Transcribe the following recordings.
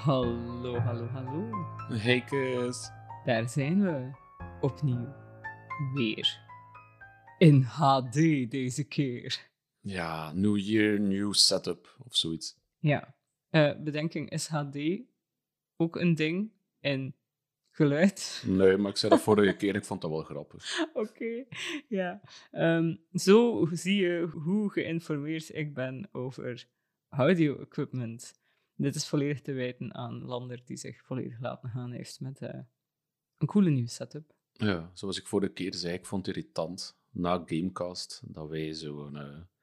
Hallo, hallo, hallo. Hey Kus. Daar zijn we. Opnieuw. Weer. In HD deze keer. Ja, new year, new setup of zoiets. Ja. Bedenking, is HD ook een ding in geluid? Nee, maar ik zei dat vorige keer, ik vond dat wel grappig. Oké, ja. Zo zie je hoe geïnformeerd ik ben over audio-equipment. Dit is volledig te wijten aan Lander, die zich volledig laten gaan heeft met een coole nieuwe setup. Ja, zoals ik vorige keer zei, ik vond het irritant na Gamecast dat wij zo'n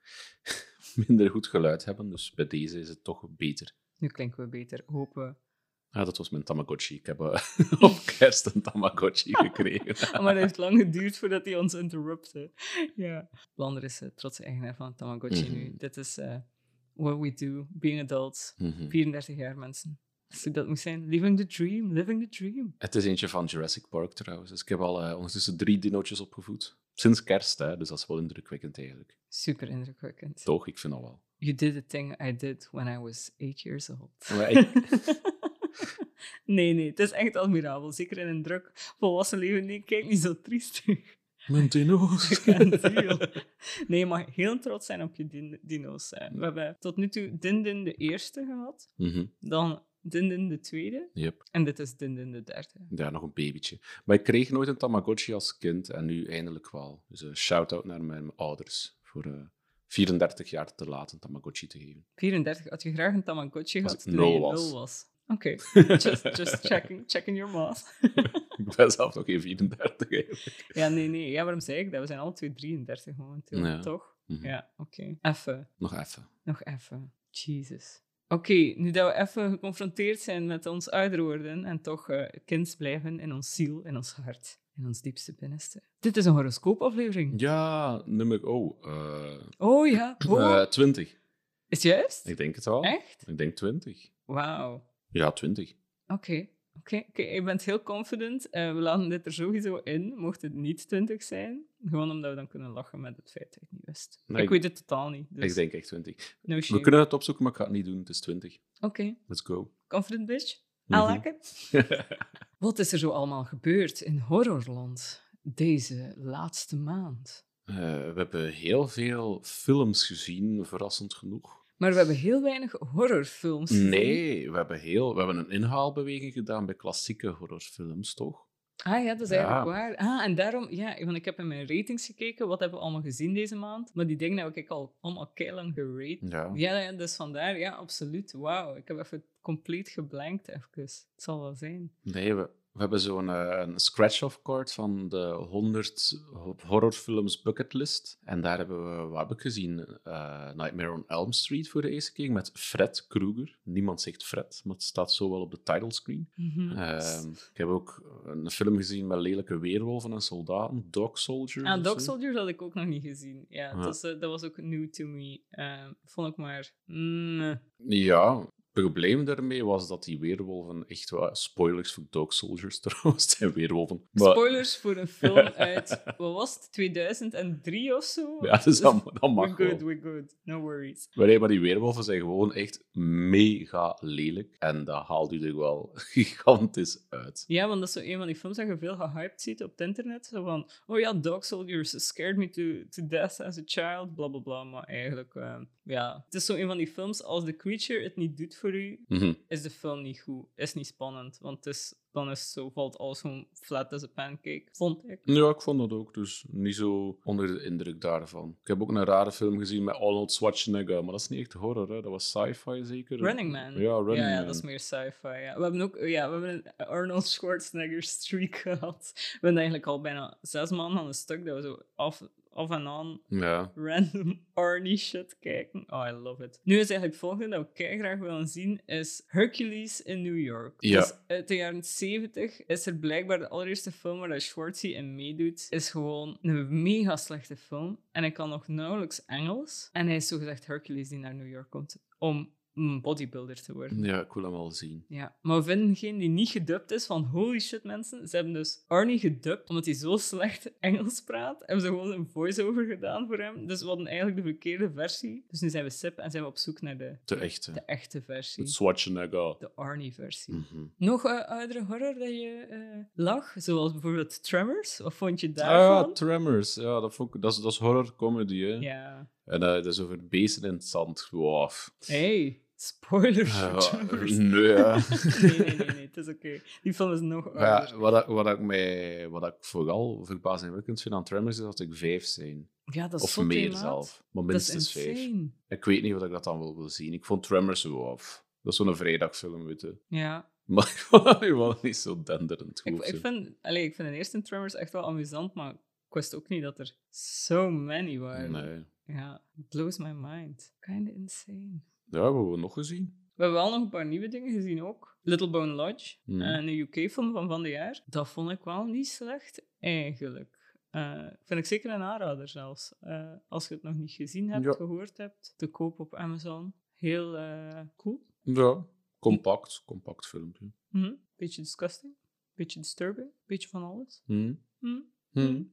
minder goed geluid hebben. Dus bij deze is het toch beter. Nu klinken we beter, hopen. Ja, dat was mijn Tamagotchi. Ik heb op kerst een Tamagotchi gekregen. Maar het heeft lang geduurd voordat hij ons interrupte. Ja. Lander is trotse eigenaar van Tamagotchi nu. Dit is what we do, being adults. 34 jaar mensen. Als dat moet zijn, living the dream, living the dream. Het is eentje van Jurassic Park trouwens. Dus ik heb al ondertussen 3 dinootjes opgevoed. Sinds kerst, hè, dus dat is wel indrukwekkend eigenlijk. Super indrukwekkend. Toch, ik vind dat wel. You did the thing I did when I was 8 years old. Maar ik- Nee, het is echt admirabel. Zeker in een druk volwassen leven. Nee, kijk niet zo triestig. Mijn dino's. Ik ken het heel. Nee, je mag heel trots zijn op je dino's. We hebben tot nu toe Dindin de eerste gehad, dan Dindin de tweede Yep. en dit is Dindin de derde. Ja, nog een babytje. Maar ik kreeg nooit een Tamagotchi als kind en nu eindelijk wel. Dus een shout-out naar mijn ouders voor 34 jaar te laat een Tamagotchi te geven. 34, had je graag een Tamagotchi Als gehad ik toen je 0 was. 0 was? Oké, just checking your math. Ik ben zelf nog geen 34 eigenlijk. Ja, nee. Ja, waarom zei ik dat? We zijn alle twee 33 momenteel, Ja. toch? Mhm. Ja, oké. Even. Nog even. Jesus. Oké, nu dat we even geconfronteerd zijn met ons ouder worden en toch kind blijven in ons ziel, in ons hart, in ons diepste binnenste. Dit is een horoscoopaflevering. Ja, nummer... Oh ja, wow. 20. Is het juist? Ik denk het wel. Echt? Ik denk 20. Wauw. Ja, 20. Oké, je bent heel confident. We laten dit er sowieso in, mocht het niet 20 zijn. Gewoon omdat we dan kunnen lachen met het feit dat ik het niet wist. Nee, ik weet het totaal niet. Dus Ik denk echt 20. no shame. We kunnen het opzoeken, maar ik ga het niet doen. Het is 20. Oké, Let's go. confident bitch. I like it. Wat is er zo allemaal gebeurd in Horrorland deze laatste maand? We hebben heel veel films gezien, verrassend genoeg. Maar we hebben heel weinig horrorfilms gezien. Nee, we hebben een inhaalbeweging gedaan bij klassieke horrorfilms, toch? Ah ja, dat is eigenlijk Ja. waar. Ah, en daarom, ja, want ik heb in mijn ratings gekeken, wat hebben we allemaal gezien deze maand? Maar die dingen heb ik al allemaal keilang gerate. Ja. Ja, dus vandaar, ja, absoluut. Wauw, ik heb even compleet geblankt even. Het zal wel zijn. Nee, we hebben zo'n een scratch-off card van de 100 horrorfilms bucketlist. En daar hebben we, wat heb ik gezien? Nightmare on Elm Street voor de eerste keer met Fred Krueger. Niemand zegt Fred, maar het staat zo wel op de titlescreen. Ik heb ook een film gezien met lelijke weerwolven en soldaten, Dog Soldiers. Ah, of Dog zo. Soldiers had ik ook nog niet gezien. Ja, Ja. dat was ook new to me. Vond ik maar... Ja, het probleem daarmee was dat die weerwolven echt wel... Spoilers voor Dog Soldiers trouwens, het zijn weerwolven. Maar, Spoilers voor een film uit, wat was het, 2003 of zo? ja, dus dat mag wel. We're good. No worries. Maar die weerwolven zijn gewoon echt mega lelijk. En dat haalt u er wel gigantisch uit. Ja, want dat is zo een van die films dat je veel gehyped ziet op het internet. Zo van, oh ja, Dog Soldiers scared me to death as a child, bla bla bla. Maar eigenlijk, ja. Het is zo een van die films, als de creature het niet doet voor u, is de film niet goed. Is niet spannend, want dan is zo, valt alles gewoon flat as a pancake, vond ik. Ja, ik vond dat ook. Dus niet zo onder de indruk daarvan. Ik heb ook een rare film gezien met Arnold Schwarzenegger. Maar dat is niet echt horror, hè. Dat was sci-fi zeker. Running Man. Ja, Running Ja, Man. dat is meer sci-fi. Ja. We hebben ook we hebben een Arnold Schwarzenegger streak gehad. We hebben eigenlijk al bijna 6 maanden aan een stuk dat we zo af en aan Ja. random Arnie shit kijken. Oh, I love it. Nu is eigenlijk het volgende dat we graag willen zien, is Hercules in New York. Ja. Dus uit de jaren 70 is er blijkbaar de allereerste film waar dat Schwartzy in meedoet, is gewoon een mega slechte film. En hij kan nog nauwelijks Engels. En hij is zogezegd Hercules die naar New York komt om een bodybuilder te worden. Ja, ik wil hem al zien. Ja, maar we vinden geen die niet gedubt is van holy shit mensen. Ze hebben dus Arnie gedubt omdat hij zo slecht Engels praat. Hebben ze gewoon een voice-over gedaan voor hem. Dus we hadden eigenlijk de verkeerde versie. Dus nu zijn we sip en zijn we op zoek naar de De echte. versie. Het Schwarzenegger. De Arnie-versie. Mhm. Nog oudere horror dat je lag? Zoals bijvoorbeeld Tremors. Wat vond je daarvan? Tremors. Ja, dat is horror comedy, hè. Ja. En dat is over beesten in het zand. Wow. Hey, spoilers voor Tremors. Nee, ja. Nee, het is oké. Die film is nog ouder. Ja, wat ik vooral verbazingwekkend vind aan Tremors is dat ik 5 zijn. Ja, dat is Of zot, meer hè, maat? zelf. Maar Dat is minstens 5. insane. Ik weet niet of ik dat dan wil zien. Ik vond Tremors wow. Dat is zo'n vrijdagfilm, weet je. Ja. Maar ik vond die wel niet zo denderend goed. Ik vind de eerste Tremors echt wel amusant, maar ik wist ook niet dat er so many waren. Nee. Ja, it blows my mind. Kinda insane. Ja, hebben we nog gezien? We hebben wel nog een paar nieuwe dingen gezien ook. Little Bone Lodge, Hmm. een UK-film van de jaar. Dat vond ik wel niet slecht, eigenlijk. Vind ik zeker een aanrader zelfs. Als je het nog niet gezien hebt, Ja. gehoord hebt, te koop op Amazon. Heel cool. Ja, compact filmpje. Beetje disgusting, beetje disturbing, beetje van alles. Hmm.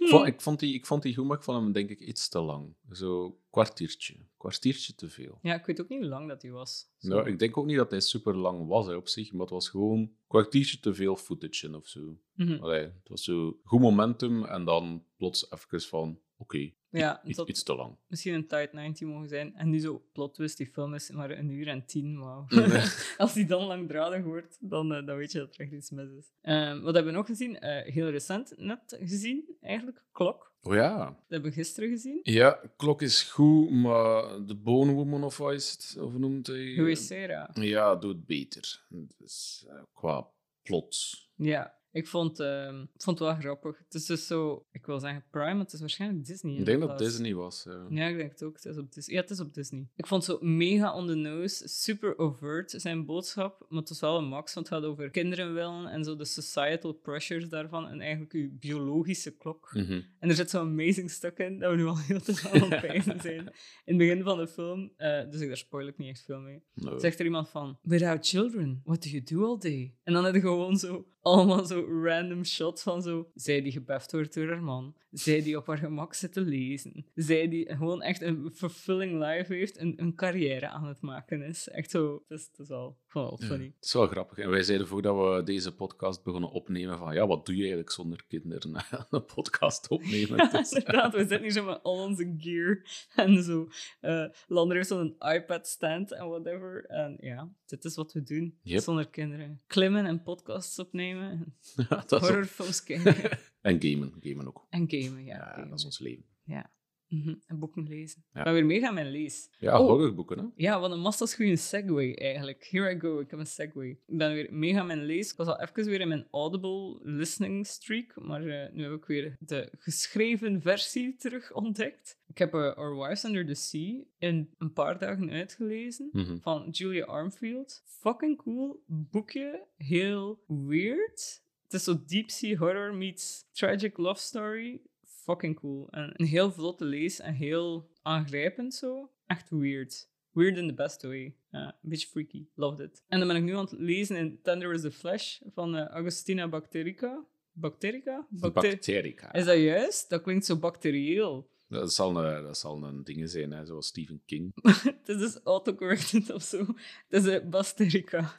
Ik vond die goed, maar ik vond hem denk ik iets te lang. Zo kwartiertje te veel. Ja, ik weet ook niet hoe lang dat die was. Zo. Nou, ik denk ook niet dat hij super lang was hè, op zich, maar het was gewoon kwartiertje te veel footage in of zo. Mhm. Allee, het was zo goed momentum en dan plots even van, oké, Ja, dat iets te lang. misschien een tight 90 mogen zijn. En nu zo plot twist, die film is maar 1 uur en 10. Maar als die dan langdradig wordt, dan weet je dat er echt iets mis is. Wat hebben we nog gezien? Heel recent net gezien, eigenlijk. Klok. Oh ja. Dat hebben we gisteren gezien. Ja, klok is goed, maar de Bone Woman of wat is het? Of hoe noemt hij? Hoe is Sarah? Ja, doet beter. Dus qua plot. Ja, ik vond het wel grappig. Het is dus zo, ik wil zeggen Prime, maar het is waarschijnlijk Disney. Ik denk dat Disney was. Ja. Ja, ik denk het ook. Het is op Disney. Ja, het is op Disney. Ik vond het zo mega on the nose, super overt zijn boodschap, maar het is wel een max, want het gaat over kinderen willen en zo de societal pressures daarvan en eigenlijk uw biologische klok. Mhm. En er zit zo'n amazing stuk in, dat we nu al heel te veel aan het pijzen zijn. In het begin van de film, dus daar spoil ik niet echt veel mee, No. zegt er iemand van, without children, what do you do all day? En dan heb je gewoon zo allemaal zo random shots van zo, zij die gebeft wordt door haar man, zij die op haar gemak zit te lezen, zij die gewoon echt een fulfilling life heeft en een carrière aan het maken is. Echt zo, het is wel funny. Ja, het is wel grappig. En wij zeiden voordat we deze podcast begonnen opnemen van, ja, wat doe je eigenlijk zonder kinderen? Een podcast opnemen. Ja, inderdaad, we zitten hier zo met al onze gear en zo. Lander heeft zo'n iPad-stand en whatever. En ja, dit is wat we doen Yep. zonder kinderen. Klimmen en podcasts opnemen en Dat is ook- horrorfilms kijken. En gamen ook. En gamen, ja. Ja, gamen. dat is ons leven. Ja. En boeken lezen. Ja. Ik ben weer mega mijn lees. Ja, Oh. horrorboeken, hè? Ja, wat een massas goede segue eigenlijk. Here I go, ik heb een segue. Ik ben weer mega mijn lees. Ik was al even weer in mijn Audible listening streak, maar nu heb ik weer de geschreven versie terug ontdekt. Ik heb Our Wives Under the Sea in een paar dagen uitgelezen. Mhm. Van Julia Armfield. Fucking cool boekje. Heel weird. Het is zo deep sea horror meets tragic love story. Fucking cool. En een heel vlotte lees en heel aangrijpend zo. Echt weird. Weird in the best way. Een beetje freaky. Loved it. En dan ben ik nu aan het lezen in Tender is the Flesh van Agostina Bacterica. Bacterica? Bacterica. Is dat juist? Dat klinkt zo bacterieel. Dat zal een ding zijn, hè, zoals Stephen King. Het is dus autocorrected of zo. Het is Basterica.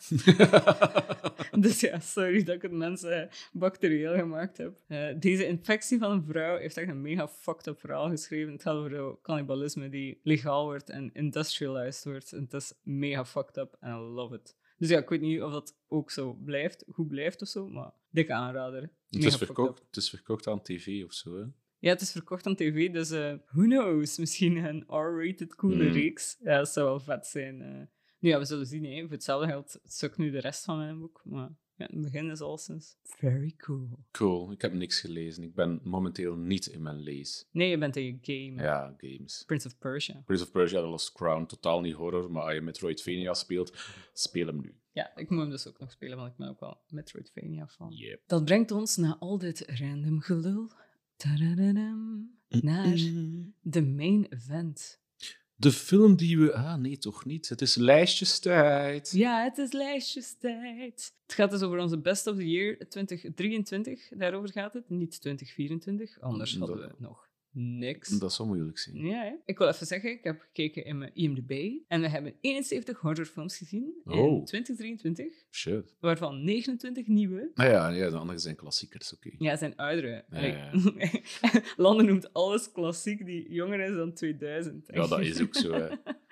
Dus ja, sorry dat ik het mensen bacterieel gemaakt heb. Deze infectie van een vrouw heeft echt een mega fucked up verhaal geschreven. Het gaat over cannibalisme die legaal wordt en industrialized wordt. En het is mega fucked up en I love it. Dus ja, ik weet niet of dat ook zo blijft, goed blijft of zo, maar dikke aanrader. Het Mega is, fucked verkocht, up. het is verkocht aan tv of zo, hè? Ja, het is verkocht aan tv, dus who knows? Misschien een R-rated coole reeks. Ja, dat zou wel vet zijn. Nu ja, we zullen zien. Hè. Voor hetzelfde geld sukt nu de rest van mijn boek. Maar ja, in het begin is alleszins very cool. Cool, ik heb niks gelezen. Ik ben momenteel niet in mijn lees. Nee, je bent in je game. Ja, games. Prince of Persia. Prince of Persia, The Lost Crown, totaal niet horror, maar als je Metroidvania speelt, speel hem nu. Ja, ik moet hem dus ook nog spelen, want ik ben ook wel Metroidvania fan. Yep. Dat brengt ons na al dit random gelul tadadadam, naar de main event. De film die we... Ah, nee, toch niet. Het is lijstjestijd. Ja, het is lijstjestijd. Het gaat dus over onze Best of the Year 2023. Daarover gaat het, niet 2024. Anders hadden we nog niks. Dat zou moeilijk zijn. Ja, hè. Ik wil even zeggen, ik heb gekeken in mijn IMDb en we hebben 71 horrorfilms gezien in Oh. 2023, Shit. waarvan 29 nieuwe. Nou ja, de andere zijn klassiekers, oké. Ja, zijn oudere. Ja. Landen noemt alles klassiek die jonger is dan 2000. Ja, dat is ook zo, hè.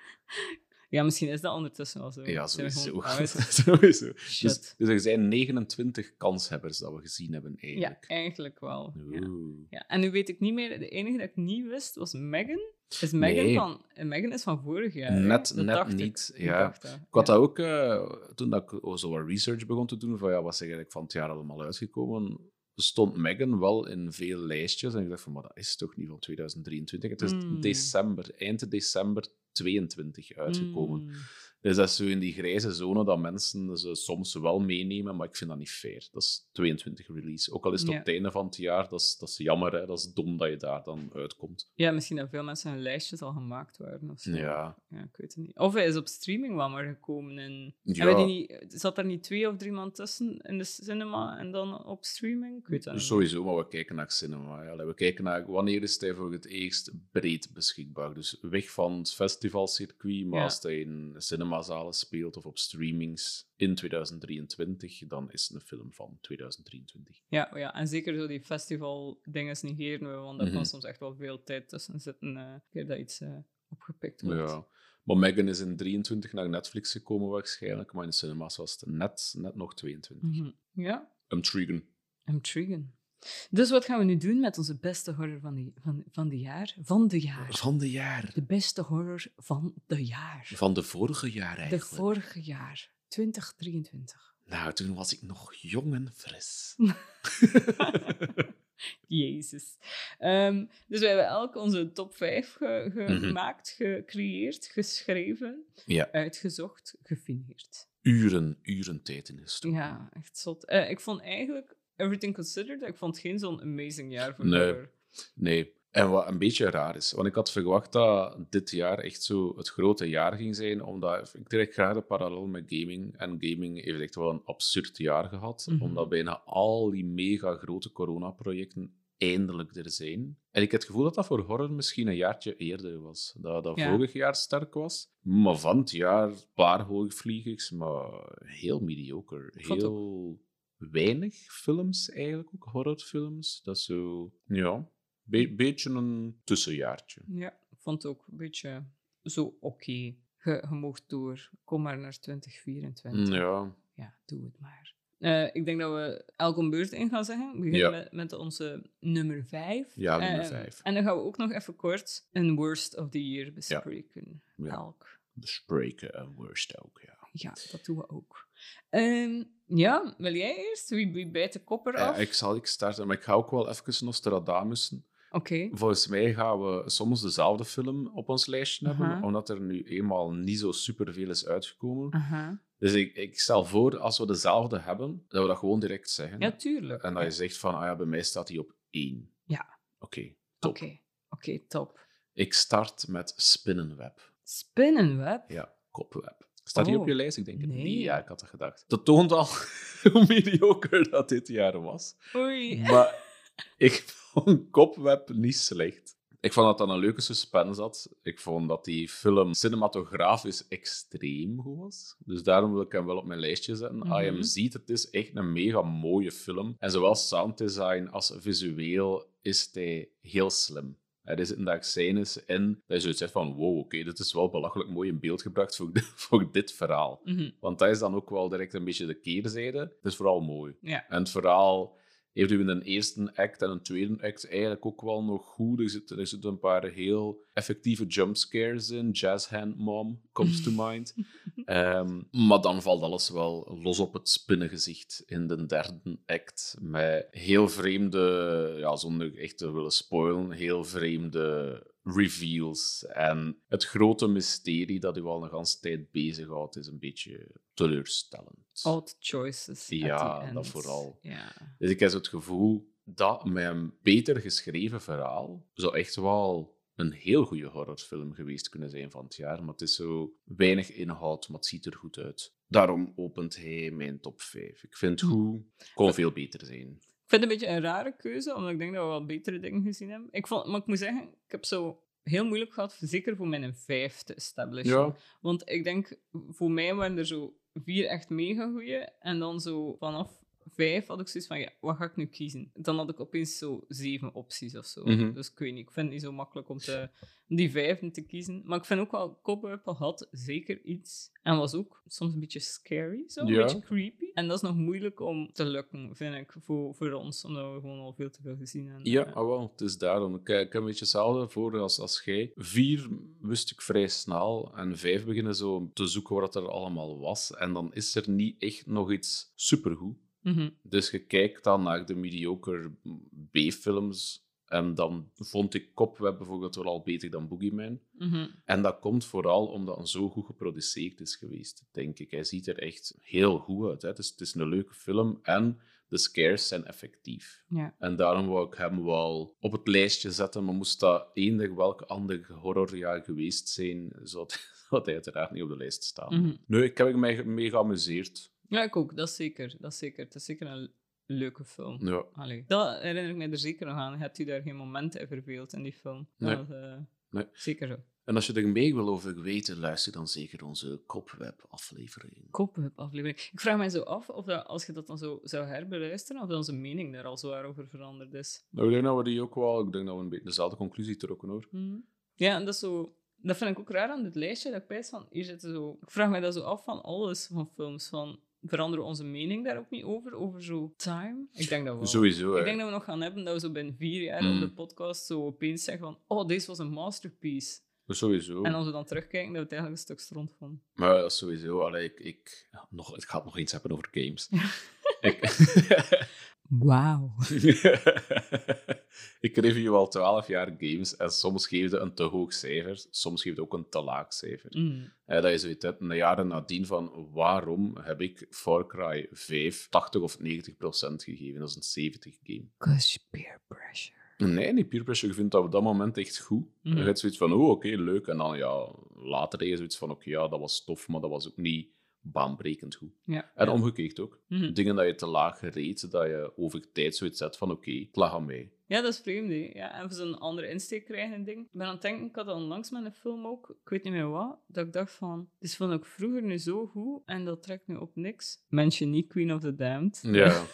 Ja, misschien is dat ondertussen al zo. Ja, Zijn we sowieso. gewoon oud? Sowieso. Shit. Dus er zijn 29 kanshebbers dat we gezien hebben, Ja, eigenlijk. eigenlijk wel. Ja. Oeh. Ja. En nu weet ik niet meer, de enige dat ik niet wist was Megan. Is Megan, Nee. Megan is van vorig jaar. hè? Net Dat dacht niet, Ik ja. dacht dat. Ik had dat ook, toen dat ik zo wat research begon te doen, van ja, wat is eigenlijk van het jaar allemaal uitgekomen, stond Megan wel in veel lijstjes. En ik dacht van, maar dat is toch niet van 2023? Het is eind december 22 uitgekomen. Mm. Dus dat is zo in die grijze zone dat mensen ze soms wel meenemen, maar ik vind dat niet fair. Dat is 22 release. Ook al is het Ja. op het einde van het jaar, dat is jammer, hè? Dat is dom dat je daar dan uitkomt. Ja, misschien dat veel mensen hun lijstjes al gemaakt waren. Of zo. Ja. Ja, ik weet het niet. Of hij is op streaming wel maar gekomen. En... Ja. Hebben die niet... Zat er niet 2 of 3 man tussen in de cinema en dan op streaming? Ik weet dat niet. Sowieso, maar we kijken naar cinema. Ja. We kijken naar wanneer is hij voor het eerst breed beschikbaar. Dus weg van het festivalcircuit, maar Ja. als hij in cinemazalen speelt of op streamings in 2023, dan is het een film van 2023. Ja, en zeker zo die festival-dingen negeren we, want daar Mhm. kan soms echt wel veel tijd tussen zitten. Keer dat iets opgepikt wordt. Ja. Maar Megan is in 23 naar Netflix gekomen waarschijnlijk, maar in de cinemas was het net nog 22. Mhm. Ja, Intriguing. intriguing. Dus wat gaan we nu doen met onze beste horror van de jaar? Van de jaar. Van de jaar. De beste horror van de jaar. Van de vorige jaar De eigenlijk. vorige jaar, 2023. Nou, toen was ik nog jong en fris. Jezus. Dus we hebben elk onze top 5 gemaakt, gecreëerd, geschreven, Ja, uitgezocht, gefineerd. uren tijd in gestoken. Ja, echt zot. Ik vond eigenlijk, everything considered, ik vond het geen zo'n amazing jaar voor Nee. horror. Nee. En wat een beetje raar is, want ik had verwacht dat dit jaar echt zo het grote jaar ging zijn, omdat ik trek graag de parallel met gaming. En gaming heeft echt wel een absurd jaar gehad, Mhm. omdat bijna al die mega grote coronaprojecten eindelijk er zijn. En ik heb het gevoel dat dat voor horror misschien een jaartje eerder was. Dat Ja. vorig jaar sterk was. Maar van het jaar een paar hoogvliegers, maar heel mediocre. vond Heel weinig films eigenlijk, ook horrorfilms. Dat is zo, ja, beetje een tussenjaartje. Ja, ik vond het ook een beetje zo oké. Je moogt door. Kom maar naar 2024. Ja, Ja, doe het maar. Ik denk dat we elk om beurt in gaan zeggen. We beginnen met onze nummer 5. Ja, nummer 5. En dan gaan we ook nog even kort een worst of the year bespreken. Ja. Elk. bespreken en worst ook, ja. Ja, dat doen we ook. Ja, wil jij eerst? Wie bijt de kopper af? Ik starten, maar ik ga ook wel even Nostradamussen. Oké. Volgens mij gaan we soms dezelfde film op ons lijstje hebben, Aha. omdat er nu eenmaal niet zo superveel is uitgekomen. Aha. Dus ik stel voor, als we dezelfde hebben, dat we dat gewoon direct zeggen. Ja, tuurlijk. En dat je zegt van, ah ja, bij mij staat hij op 1. Ja. Oké, top. Oké, top. Ik start met Spinnenweb. Spinnenweb? Ja, kopweb. Staat die Oh, op je lijst? Ik denk het nee. niet. Ja, ik had het gedacht. Dat toont al hoe mediocre dat dit jaar was. Oei. Maar ik vond Kopweb niet slecht. Ik vond dat dat een leuke suspense had. Ik vond dat die film cinematografisch extreem goed was. Dus daarom wil ik hem wel op mijn lijstje zetten. Als je hem ziet, het is echt een mega mooie film. En zowel sounddesign als visueel is hij heel slim. Er zitten daar scènes in dat je zoiets zegt van wow, oké, dit is wel belachelijk mooi in beeld gebracht voor dit verhaal. Mhm. Want dat is dan ook wel direct een beetje de keerzijde. Het is vooral mooi. Ja. En het verhaal heeft u in een eerste act en een tweede act eigenlijk ook wel nog goed. Er zitten een paar heel effectieve jumpscares in. Jazz Hand Mom comes to mind. Maar dan valt alles wel los op het spinnengezicht in de derde act. Met heel vreemde, ja, zonder echt te willen spoilen, heel vreemde reveals. En het grote mysterie dat u al een ganse tijd bezighoudt, is een beetje teleurstellend. Odd choices. Ja, at the end. dat vooral. Ja. Dus ik heb zo het gevoel dat met een beter geschreven verhaal zou echt wel een heel goede horrorfilm geweest kunnen zijn van het jaar. Maar het is zo weinig inhoud, maar het ziet er goed uit. Daarom opent hij mijn top 5. Ik vind het goed. Kon veel beter zijn. Ik vind het een beetje een rare keuze, omdat ik denk dat we wel betere dingen gezien hebben. Maar ik moet zeggen, ik heb zo heel moeilijk gehad, zeker voor mijn 5 te establishen. Ja. Want ik denk, voor mij waren er zo 4 echt mega goeie. En dan zo vanaf 5 had ik zoiets van, ja, wat ga ik nu kiezen? Dan had ik opeens zo 7 opties of zo. Mhm. Dus ik weet niet, ik vind het niet zo makkelijk om die 5 te kiezen. Maar ik vind ook wel, Cobweb had zeker iets. En was ook soms een beetje scary, zo, een Ja. beetje creepy. En dat is nog moeilijk om te lukken, vind ik, voor ons. Omdat we gewoon al veel te veel gezien hebben. Ja, wel, het is daarom. Ik heb een beetje hetzelfde voor als jij. 4 wist ik vrij snel en 5 beginnen zo te zoeken wat er allemaal was. En dan is er niet echt nog iets supergoed. Mhm. Dus je kijkt dan naar de mediocre B-films. En dan vond ik Cobweb bijvoorbeeld wel al beter dan Boogeyman. Mhm. En dat komt vooral omdat hij zo goed geproduceerd is geweest, denk ik. Hij ziet er echt heel goed uit. Hè. Het is een leuke film en de scares zijn effectief. Ja. En daarom wou ik hem wel op het lijstje zetten. Maar moest dat eender welk ander horrorjaar geweest zijn, zou hij uiteraard niet op de lijst staan. Mhm. Nee, ik heb me mee geamuseerd. Ja, ik ook. Dat is zeker. Het is zeker een leuke film. Ja. Allee, dat herinner ik me er zeker nog aan. Hebt u daar geen moment in verveeld in die film? Nee. Dat was, Nee. Zeker zo. En als je er meer wil over weten, luister dan zeker onze Cobweb-aflevering. Cobweb-aflevering. Ik vraag me zo af of dat, als je dat dan zo zou herbeluisteren, of dat onze mening daar al zwaar over veranderd is. Nou, ik denk dat we die ook wel... Ik denk dat we een beetje dezelfde conclusie trokken, hoor. Ja, en dat is zo... Dat vind ik ook raar aan dit lijstje, dat ik pijs van... Hier zitten zo... Ik vraag me dat zo af van alles van films, van... Veranderen we onze mening daar ook niet over zo time? Ik denk dat wel. Sowieso, Ik denk dat we nog gaan hebben dat we zo binnen 4 jaar op de podcast zo opeens zeggen van oh, deze was een masterpiece. Sowieso. En als we dan terugkijken, dat we het eigenlijk een stuk stront vonden. Maar dat is sowieso. Allee, ik ga nog iets hebben over games. Wauw. Ik review al 12 jaar games en soms geef je een te hoog cijfer, soms geef je ook een te laag cijfer. Dat je zoiets hebt, een jaren nadien van waarom heb ik Far Cry 5 80 of 90% gegeven? Dat is een 70 game. Cause peer pressure. Nee, niet peer pressure. Je vindt dat op dat moment echt goed. Je hebt zoiets van, oké, leuk. En dan ja, later heb je zoiets van, oké, ja, dat was tof, maar dat was ook niet baanbrekend goed. Ja. En omgekeerd ook. Dingen dat je te laag reed, dat je over tijd zoiets zet van, oké, het lag aan mij. Ja, dat is vreemd, hè. Ja, en voor zo'n andere insteek krijgen en ding. Ik ben aan het denken, ik had al langs met een film ook, ik weet niet meer wat, dat ik dacht van, dit vond ik vroeger nu zo goed en dat trekt nu op niks. Mention niet Queen of the Damned. Ja.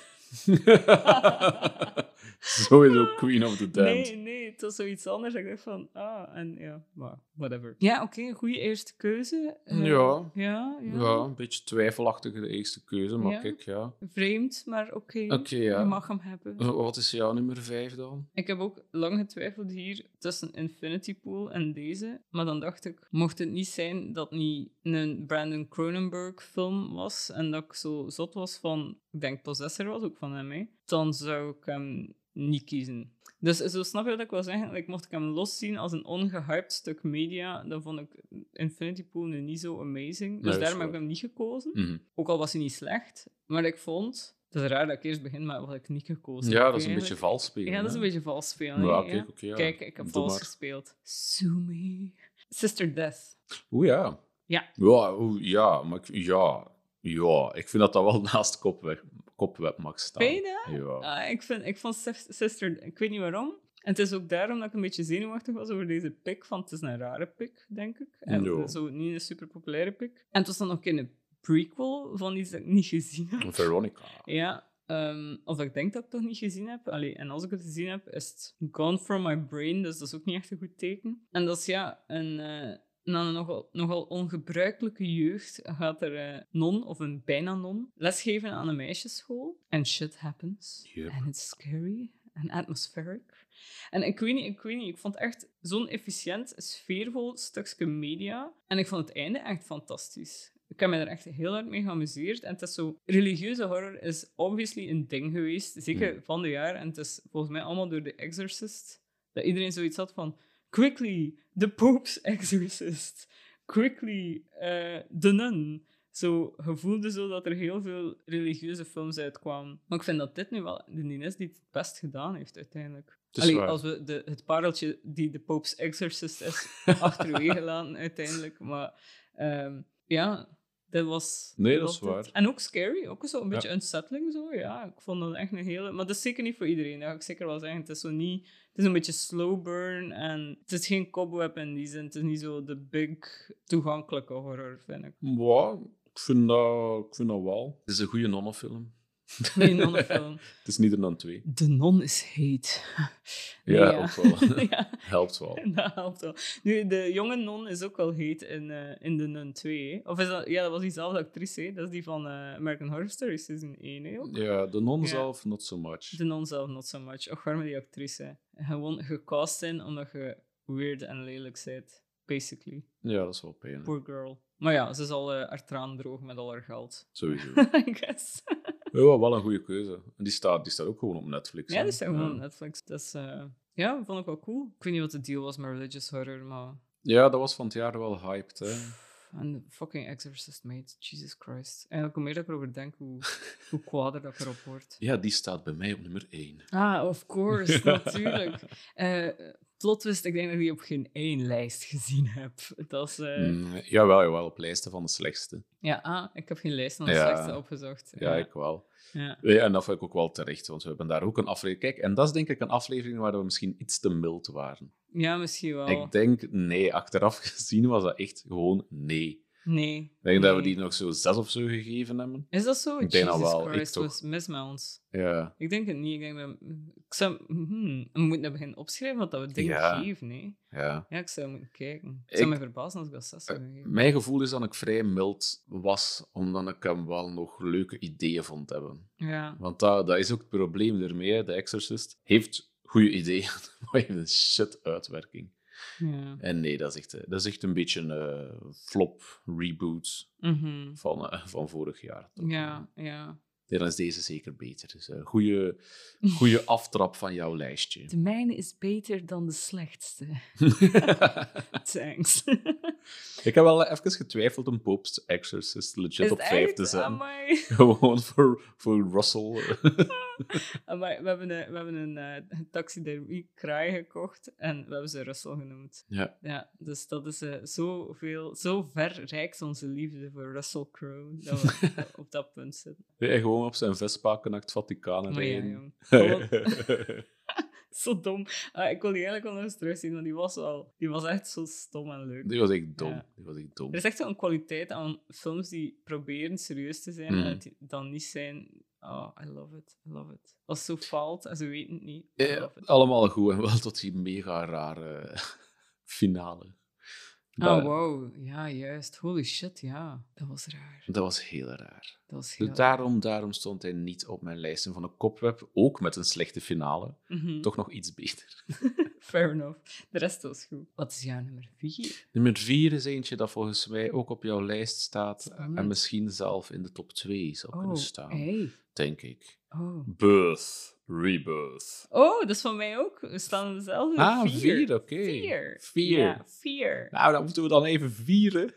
Sowieso Queen of the Damned. Nee, het was zoiets anders. Ik dacht van, en ja, maar whatever. Ja, oké, een goede eerste keuze. Ja, een beetje twijfelachtige de eerste keuze, maar Ja. kijk, ja. Vreemd, maar oké. Oké, ja. Je mag hem hebben. Wat is jouw nummer 5 dan? Ik heb ook lang getwijfeld hier tussen Infinity Pool en deze. Maar dan dacht ik, mocht het niet zijn dat het niet een Brandon Cronenberg film was en dat ik zo zot was van, ik denk Possessor was ook van hem, hè, dan zou ik hem niet kiezen. Dus zo snap je wat ik wil zeggen? Like, mocht ik hem loszien als een ongehyped stuk media, dan vond ik Infinity Pool nu niet zo amazing. Dus Nee, daarom heb zo. ik hem niet gekozen. Mhm. Ook al was hij niet slecht. Maar ik vond... Het is raar dat ik eerst begin met wat ik niet gekozen Ja, heb. dat is een beetje vals spelen. Ja, dat is een hè? beetje vals spelen. Ja, hè, kijk, oké, ja. Kijk, ik heb Doe vals maar. gespeeld. Sue me. Sister Death. Oeh, ja. Ja. Ja, maar ik vind dat wel naast Cobweb mag staan. Vind je dat? Ja. Ik vond Sister... Ik weet niet waarom. En het is ook daarom dat ik een beetje zenuwachtig was over deze pick. Want het is een rare pick, denk ik. En Ja. zo niet een super populaire pick. En het was dan nog een prequel van iets dat ik niet gezien heb. Veronica. Ja, of ik denk dat ik het toch niet gezien heb. Allee, en als ik het gezien heb, is het gone from my brain. Dus dat is ook niet echt een goed teken. En dat is ja, na een nogal ongebruikelijke jeugd gaat er non, of een bijna non, lesgeven aan een meisjesschool. En shit happens. Yep. And it's scary and atmospheric. En ik weet niet, ik vond echt zo'n efficiënt, sfeervol stukje media. En ik vond het einde echt fantastisch. Ik heb me er echt heel hard mee geamuseerd. En het is zo... Religieuze horror is obviously een ding geweest. Zeker van de jaar. En het is volgens mij allemaal door The Exorcist. Dat iedereen zoiets had van... Quickly, the Pope's Exorcist. Quickly, The Nun. Zo, je voelde zo dat er heel veel religieuze films uitkwamen. Maar ik vind dat dit nu wel de is die het best gedaan heeft, uiteindelijk. Het is waar. Als we het pareltje die de Pope's Exorcist is, achterwege laten, uiteindelijk. Maar ja, dat was... Nee, dat dat is was dit. waar. En ook scary, ook zo een beetje Ja. unsettling. Zo. Ja, ik vond dat echt een hele... Maar dat is zeker niet voor iedereen, dat ga ik zeker wel zeggen. Het is zo niet... Het is een beetje slow burn en het is geen cobweb in die zin. Het is niet zo de big, toegankelijke horror, vind ik. Ja, ik vind dat wel. Het is een goede nonnenfilm. Nee, nonnenfilm. Het is niet een non 2. De non is heet. Ja, ook wel. Ja, Helpt wel. dat helpt wel. Nu, de jonge non is ook wel heet in de Nun 2. Hè. Of is dat... Ja, dat was diezelfde actrice. Hè. Dat is die van American Horror Story seizoen 1. Hè, ook. Ja, de non Ja. zelf, not so much. De non zelf not so much. Och, waarom die actrice? Gewoon gecast zijn omdat je weird en lelijk bent. Basically. Ja, dat is wel pijnlijk. Poor girl. Maar ja, ze zal haar traan drogen met al haar geld. Sowieso. I guess. Ja, wel een goede keuze. En die staat ook gewoon op Netflix. Ja, hè. die staat gewoon op Netflix. Dus ja, vond ik wel cool. Ik weet niet wat de deal was met religious horror, maar... Ja, dat was van het jaar wel hyped. Hè. En de fucking Exorcist, mate. Jesus Christ. En hoe meer dat ik erover denk, hoe kwader dat ik erop word. Ja, die staat bij mij op nummer 1. Ah, of course, natuurlijk. Plot twist, ik denk dat ik die op geen één lijst gezien heb. Dat is... Jawel, op lijsten van de slechtste. Ja, ik heb geen lijst van de Ja. slechtste opgezocht. Ja, ik wel. Ja. Ja, en dat vind ik ook wel terecht, want we hebben daar ook een aflevering... Kijk, en dat is denk ik een aflevering waar we misschien iets te mild waren. Ja, misschien wel. Ik denk, nee, achteraf gezien was dat echt gewoon nee. Nee. Ik denk dat we nee. die nog zo 6 of zo gegeven hebben. Is dat zo? Ik denk dat Jesus wel, ik Christ, toch. was mis met ons. Ja. Ik denk het niet. Ik denk dat... Ik zou... We moeten dat beginnen opschrijven wat dat we dingen Ja. geven, hè. Ja. Ja, ik zou moeten kijken. Het zou Ik- me verbazen als ik dat 6 zou geven. Mijn gevoel is dat ik vrij mild was, omdat ik hem wel nog leuke ideeën vond hebben. Ja. Want dat is ook het probleem ermee. Hè. De Exorcist heeft goede ideeën, maar heeft een shit-uitwerking. Ja. En nee, dat is echt een beetje een flop reboot Mhm. van vorig jaar. toch? Ja, ja. Ja, dan is deze zeker beter. Dus een goede aftrap van jouw lijstje. De mijne is beter dan de slechtste. Thanks. Ik heb wel even getwijfeld om Pope's Exorcist legit Is op het 5 echt? te zetten. Amai. Gewoon voor Russell. Amai, we hebben een taxidermie kraai gekocht en we hebben ze Russell genoemd. Ja. Ja, dus dat is zo ver rijkt onze liefde voor Russell Crowe dat we op dat punt zitten. En gewoon op zijn Vespa naar het Vaticaan Maar ja, rijden. jong. Gewoon- Zo dom. Ik wil die eigenlijk wel nog eens terugzien, want die was echt zo stom en leuk. Die was echt dom. Ja. Die was echt dom. Er is echt zo'n kwaliteit aan films die proberen serieus te zijn Mhm. en het dan niet zijn. Oh, I love it. I love it. Als het zo faalt en ze weten het niet. I Ja, love it. allemaal goed. En wel tot die mega rare finale. Oh, wow. Ja, juist. Holy shit, ja. Dat was raar. Dat was heel raar. Dat was heel Dus raar. daarom stond hij niet op mijn lijst. En van een kopweb, ook met een slechte finale, Mhm. toch nog iets beter. Fair enough. De rest was goed. Wat is jouw nummer 4? Nummer 4 is eentje dat volgens mij ook op jouw lijst staat. Spannend. En misschien zelf in de top 2 zou kunnen staan, hey. denk ik. Oh. Birth, Rebirth. Oh, dat is van mij ook. We staan dezelfde. Ah, 4. 4, oké. 4. 4. Ja, 4. Nou, dan moeten we dan even vieren.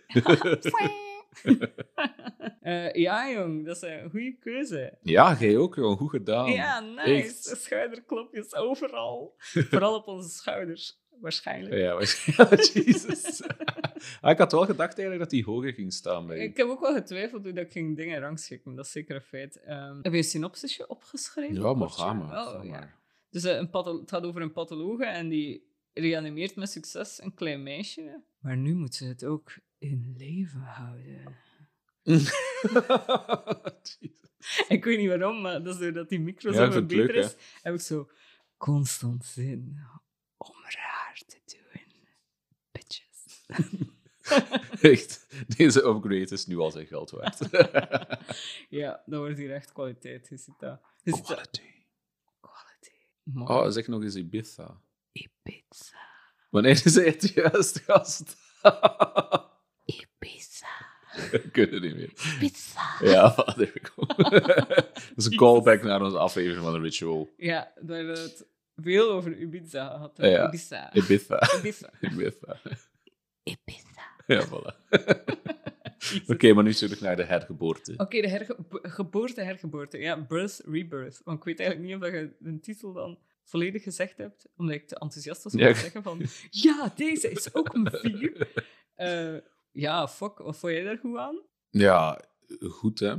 Ja, jong. Dat is een goede keuze. Ja, jij ook, joh. Goed gedaan. Ja, nice. Echt. Schouderklopjes overal. Vooral op onze schouders, waarschijnlijk. Ja, Jezus. Ik had wel gedacht eigenlijk dat die hoger ging staan bij je. Ik heb ook wel getwijfeld hoe dat ik ging dingen rangschikken. Dat is zeker een feit. Heb je een synopsisje opgeschreven? Ja, maar Kortje? ga maar. Oh, ga ja. maar. Dus het gaat over een pathologe en die reanimeert met succes een klein meisje. Maar nu moet ze het ook in leven houden. Jezus. Ik weet niet waarom, maar dat is doordat die micro Ja, zo ik vind het beter leuk, is, heb ik zo constant zin om raar te doen. Bitches. Echt, deze upgrade is nu al zijn geld waard. Ja, dat wordt hier echt kwaliteit. Je ziet dat. Je ziet dat. Quality. Quality. Mooi. Oh, zeg nog eens Ibiza. Ibiza. Wanneer is het juist, gast? Ibiza. Ik weet het niet meer. Ibiza. Ja, there we go. Dat is een callback naar onze aflevering van The Ritual. Ja, daar hebben we het veel over Ibiza gehad. Ja. Ibiza. Ibiza. Ibiza. Ibiza. Ibiza. Ja, voilà. Oké, maar nu terug naar de hergeboorte. Oké, de hergeboorte. Ja, birth, rebirth. Want ik weet eigenlijk niet of je de titel dan volledig gezegd hebt, omdat ik te enthousiast was om te zeggen van ja, deze is ook een 4. Ja, fuck, wat vond jij daar goed aan? Ja, goed, hè?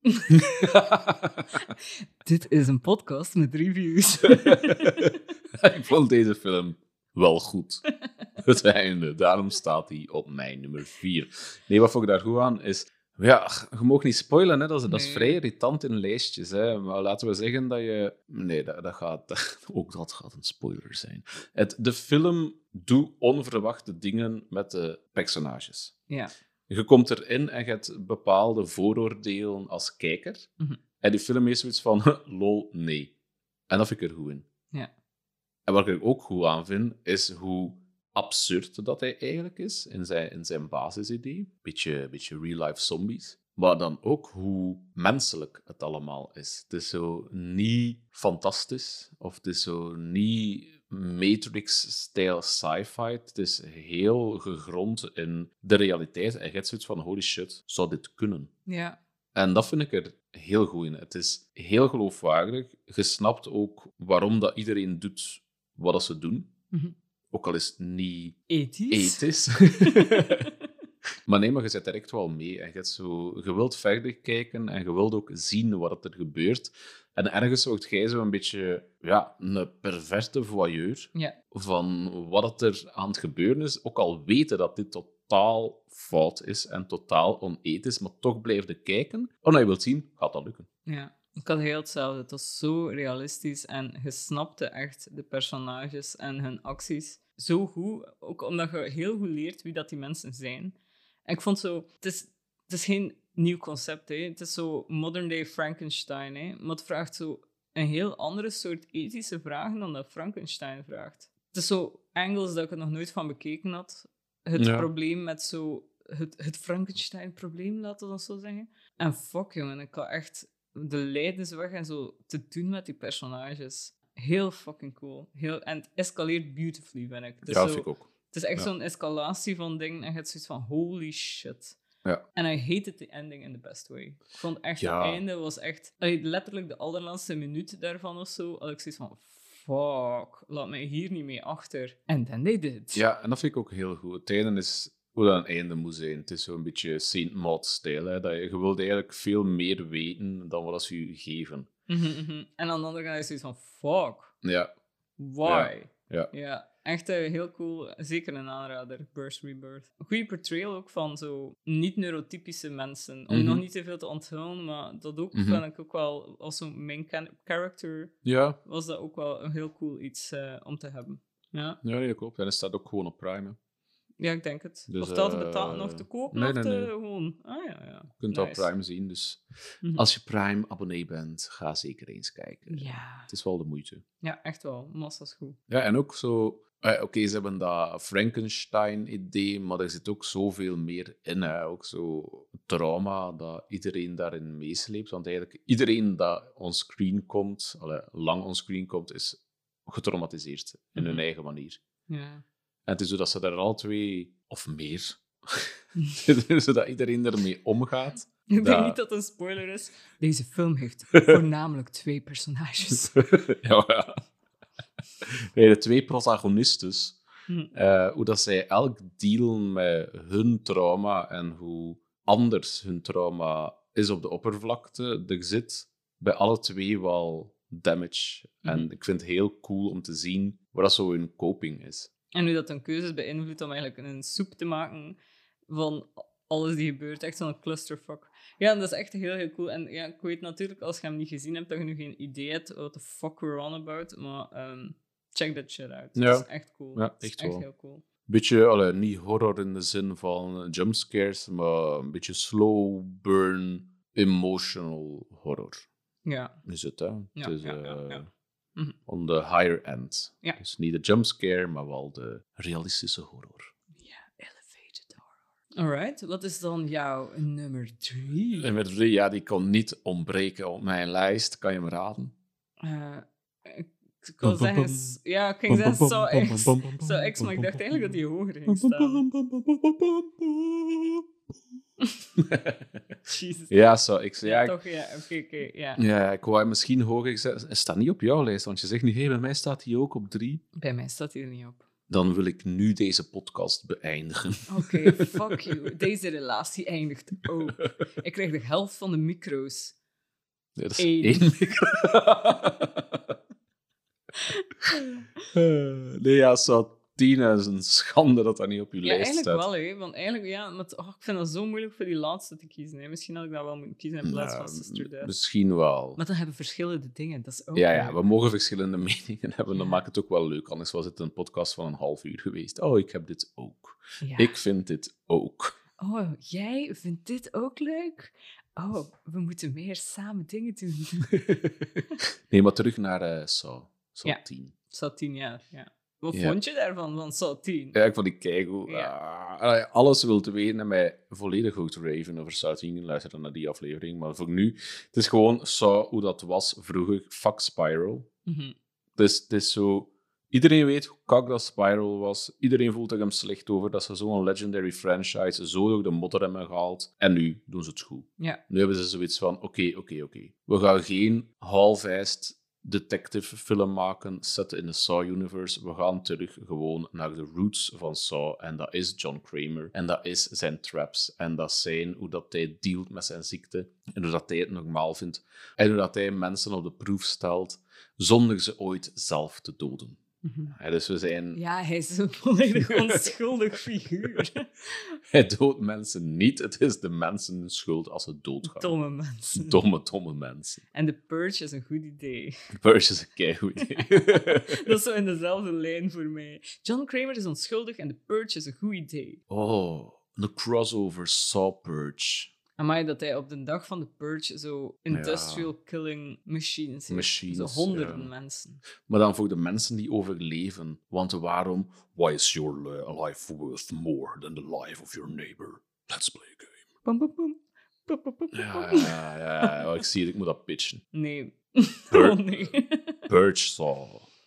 Dit is een podcast met reviews. Ik vond deze film wel goed. Het einde. Daarom staat hij op mijn nummer 4. Nee, wat vond ik daar goed aan is... Ja, je mag niet spoilen, hè. Dat is vrij irritant in lijstjes. Hè. Maar laten we zeggen dat je... Nee, dat gaat... Ook dat gaat een spoiler zijn. De film doet onverwachte dingen met de personages. Ja. Je komt erin en je hebt bepaalde vooroordelen als kijker. Mhm. En die film is zoiets van... Lol, nee. En dat vind ik er goed in. Ja. En wat ik er ook goed aan vind, is hoe absurd dat hij eigenlijk is in zijn basisidee. Beetje real-life zombies. Maar dan ook hoe menselijk het allemaal is. Het is zo niet fantastisch, of het is zo niet Matrix-stijl sci-fi. Het is heel gegrond in de realiteit. En je hebt zoiets van, holy shit, zou dit kunnen? Ja. En dat vind ik er heel goed in. Het is heel geloofwaardig. Je snapt ook waarom dat iedereen doet wat dat ze doen. Mhm. Ook al is het niet Ethisch. Maar nee, maar je zit er echt wel mee. En je wilt verder kijken en je wilt ook zien wat er gebeurt. En ergens wordt jij zo een beetje een perverte voyeur van wat er aan het gebeuren is. Ook al weten dat dit totaal fout is en totaal onethisch, maar toch blijf je kijken. Omdat je wilt zien, gaat dat lukken. Ja, ik had heel hetzelfde. Het was zo realistisch en je snapte echt de personages en hun acties zo goed. Ook omdat je heel goed leert wie dat die mensen zijn. En ik vond zo... Het is geen nieuw concept, hè. Het is zo modern day Frankenstein, hè. Maar het vraagt zo een heel andere soort ethische vragen dan dat Frankenstein vraagt. Het is zo angles dat ik er nog nooit van bekeken had. Het probleem met zo... Het Frankenstein-probleem, laten we dat zo zeggen. En fuck, jongen, ik had echt de lijdensweg en zo te doen met die personages. Heel fucking cool. En het escaleert beautifully, vind ik. Ja, vind ik ook. Het is echt zo'n escalatie van dingen en je hebt zoiets van holy shit. Ja. En I hated the ending in the best way. Ik vond echt het einde was echt... letterlijk de allerlaatste minuut daarvan of zo, had ik zoiets van fuck, laat mij hier niet mee achter. En then they did. Ja, en dat vind ik ook heel goed. Het einde is hoe dat een einde moet zijn. Het is zo'n beetje Saint Maud-stijl. Je wilt eigenlijk veel meer weten dan wat ze je geven. En aan de andere kant is het zoiets van fuck. Ja. Why? Ja. Echt heel cool. Zeker een aanrader, Birth Rebirth. Een goede portrayal ook van zo niet-neurotypische mensen. Om nog niet te veel te onthullen, maar dat ook vind ik ook wel als zo'n main character was dat ook wel een heel cool iets om te hebben. Ja, dat klopt. En het staat ook gewoon op Prime. Hè. Ja, ik denk het. Dus, of dat betaalt nog te koop, nee. gewoon... Ah, ja. Je kunt het op Prime zien, dus als je Prime-abonnee bent, ga zeker eens kijken. Ja. Het is wel de moeite. Ja, echt wel. Massa's goed. Ja, en ook zo... Oké, ze hebben dat Frankenstein-idee, maar er zit ook zoveel meer in. Hè. Ook zo trauma dat iedereen daarin meesleept. Want eigenlijk iedereen dat onscreen komt, lang onscreen komt, is getraumatiseerd in hun eigen manier. Ja. En het is zo dat ze daar al twee, of meer, zodat iedereen ermee omgaat. Ik denk niet dat het een spoiler is. Deze film heeft voornamelijk 2 personages. Ja. Bij de 2 protagonistes, hoe dat zij elk dealen met hun trauma en hoe anders hun trauma is op de oppervlakte. Er zit bij alle 2 wel damage. En ik vind het heel cool om te zien wat dat zo hun coping is. En hoe dat een keuzes beïnvloedt om eigenlijk een soep te maken van alles die gebeurt. Echt zo'n clusterfuck. Ja, en dat is echt heel cool. En ja, ik weet natuurlijk, als je hem niet gezien hebt, dat je nu geen idee hebt what the fuck we're on about. Maar check that shit out. Ja. Het is echt cool. Ja, echt wel. Heel cool. Beetje, niet horror in de zin van jumpscares, maar een beetje slow burn, emotional horror. Ja. Is het, hè? Ja, het is ja. on the higher end. Ja. Dus niet de jumpscare, maar wel de realistische horror. Ja, elevated horror. Alright, wat is dan jouw nummer 3? Nummer 3, ja, die kon niet ontbreken op mijn lijst. Kan je me raden? Ik wil zeggen... Ja, ik ging zeggen Saw X, maar ik dacht eigenlijk dat die hoger ging staan. Jesus. Ja, zo. Ik zei, Ja, ja, toch, ja. Oké, ja. ja, ik wou hem misschien hoger zetten. Het staat niet op jouw lijst, want je zegt nu, hey, bij mij staat hij ook op 3. Bij mij staat hij er niet op. Dan wil ik nu deze podcast beëindigen. Oké, fuck you. Deze relatie eindigt ook. Ik krijg de helft van de micro's. Nee, dat is 1. 1 micro. Nee, ja, zo 10 is een schande dat dat niet op je Ja, lijst eigenlijk staat. wel, hè. Want eigenlijk, ja, maar ik vind dat zo moeilijk voor die laatste te kiezen. Hè. Misschien had ik dat wel moeten kiezen in plaats van Sister Death. Misschien wel. Maar dan hebben we verschillende dingen, dat is ook Ja, leuk. we mogen verschillende meningen hebben. Dan Ja. maakt het ook wel leuk. Anders was het een podcast van een half uur geweest. Oh, ik heb dit ook. Ja. Ik vind dit ook. Oh, jij vindt dit ook leuk? Oh, we moeten meer samen dingen doen. Nee, maar terug naar Saw. Saw Ja. 10. Saw 10 jaar, ja. Wat Ja. vond je daarvan, van Saw 10? Ja, ik vond die keigoed. Ja. Alles wil te weten en mij volledig goed raven over Saw 10. Luister dan naar die aflevering. Maar voor nu, het is gewoon Saw hoe dat was vroeger. Fuck Spiral. Mhm. Het is zo... Iedereen weet hoe kak dat Spiral was. Iedereen voelt er hem slecht over dat ze zo'n legendary franchise zo door de modder hebben gehaald. En nu doen ze het goed. Ja. Nu hebben ze zoiets van, oké. We gaan geen half-assed detective film maken, zetten in de Saw-universe. We gaan terug gewoon naar de roots van Saw. En dat is John Kramer. En dat is zijn traps. En dat zijn hoe dat hij dealt met zijn ziekte. En hoe dat hij het normaal vindt. En hoe dat hij mensen op de proef stelt, zonder ze ooit zelf te doden. Mhm. Ja, dus we zijn... Ja, hij is een volledig onschuldig figuur. Hij doodt mensen niet. Het is de mensen schuld als ze doodgaan. Domme mensen. Domme mensen. En The Purge is een goed idee. Purge is een keigoed idee. Dat is zo in dezelfde lijn voor mij. John Kramer is onschuldig en The Purge is een goed idee. Oh, een crossover Saw Purge. Amai, dat hij op de dag van The Purge zo industrial killing machines heeft. Machines, Zo honderden ja. mensen. Maar dan voor de mensen die overleven. Want waarom? Why is your life worth more than the life of your neighbor? Let's play a game. Pum, pum, pum. Pum, pum, pum, pum. Ja. Oh, ik zie het, ik moet dat pitchen. Nee. Pur- Oh nee. Purge Saw.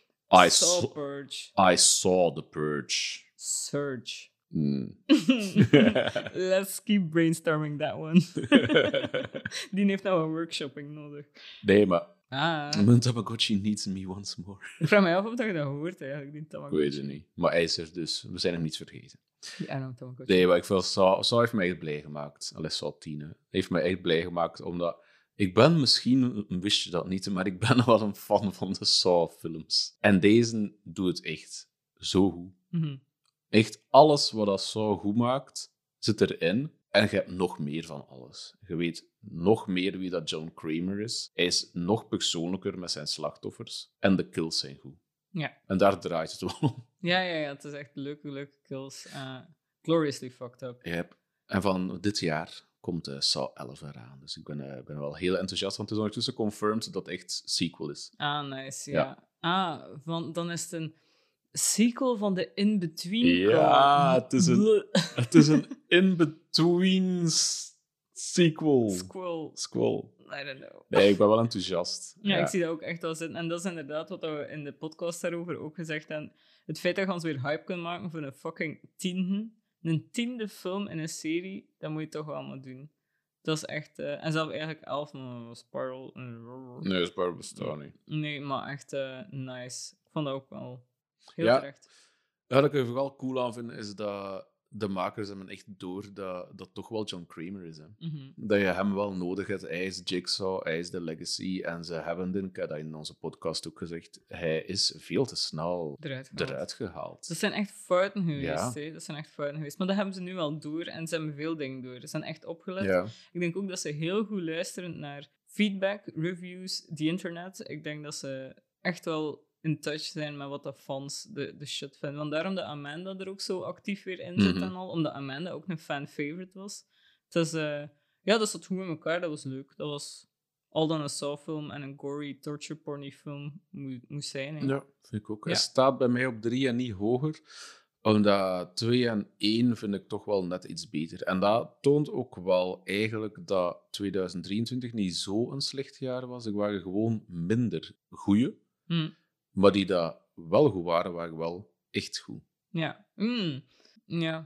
Saw Purge. I saw the Purge. Surge. Hmm. Let's keep brainstorming that one. Die heeft nou een workshopping nodig. Nee, maar Ah. mijn Tamagotchi needs me once more. Ik vraag me af of dat je dat hoort eigenlijk, die Ik Tamagotchi. weet het niet. Maar hij is er dus. We zijn hem niet vergeten. Die Arno Tamagotchi. Nee, maar ik vind Saw heeft mij echt blij gemaakt. Allee, Saw 10. Hè. Heeft mij echt blij gemaakt, omdat... Ik ben misschien, wist je dat niet, maar ik ben wel een fan van de Saw-films. En deze doet het echt zo goed. Mhm. Echt alles wat dat Saw goed maakt, zit erin. En je hebt nog meer van alles. Je weet nog meer wie dat John Kramer is. Hij is nog persoonlijker met zijn slachtoffers. En de kills zijn goed. Ja. En daar draait het wel om. Ja, het is echt leuke kills. Gloriously fucked up. Yep. En van dit jaar komt Saw 11 eraan. Dus ik ben wel heel enthousiast, want het is ondertussen confirmed dat het echt sequel is. Ah, nice, Ja. ja. Dan is het een sequel van de In-Between. Ja, het is een in-between sequel. Squall. I don't know. Nee, ik ben wel enthousiast. Ja, ik zie dat ook echt wel zitten. En dat is inderdaad wat we in de podcast daarover ook gezegd hebben. Het feit dat je ons weer hype kunt maken voor een fucking 10e film in een serie, dat moet je toch allemaal doen. Dat is echt... en zelf eigenlijk 11, maar Spiral... Nee, Spiral bestaat niet. Nee, maar echt nice. Ik vond dat ook wel heel Ja. terecht. Ja, wat ik er vooral cool aan vind, is dat de makers hebben echt door dat dat toch wel John Kramer is. Hè. Mhm. Dat je hem wel nodig hebt. Hij is Jigsaw, hij is de Legacy. En ze hebben dit, ik heb dat in onze podcast ook gezegd, hij is veel te snel Eruit gehaald. Dat zijn echt fouten geweest. Ja. Hè? Dat zijn echt fouten geweest. Maar dat hebben ze nu al door en ze hebben veel dingen door. Ze zijn echt opgelet. Ja. Ik denk ook dat ze heel goed luisteren naar feedback, reviews, the internet. Ik denk dat ze echt wel in touch zijn met wat de fans de shit vinden. Want daarom dat Amanda er ook zo actief weer in zit Mhm. en al. Omdat Amanda ook een fan-favorite was. Dus ja, dat zat goed met elkaar. Dat was leuk. Dat was al dan een Saw-film en een gory torture porny film moest zijn. Hè. Ja, vind ik ook. Ja. Hij staat bij mij op 3 en niet hoger. Omdat 2 en 1 vind ik toch wel net iets beter. En dat toont ook wel eigenlijk dat 2023 niet zo een slecht jaar was. Er waren gewoon minder goeie. Hm. Maar die dat wel goed waren, waren wel echt goed. Ja. Ja.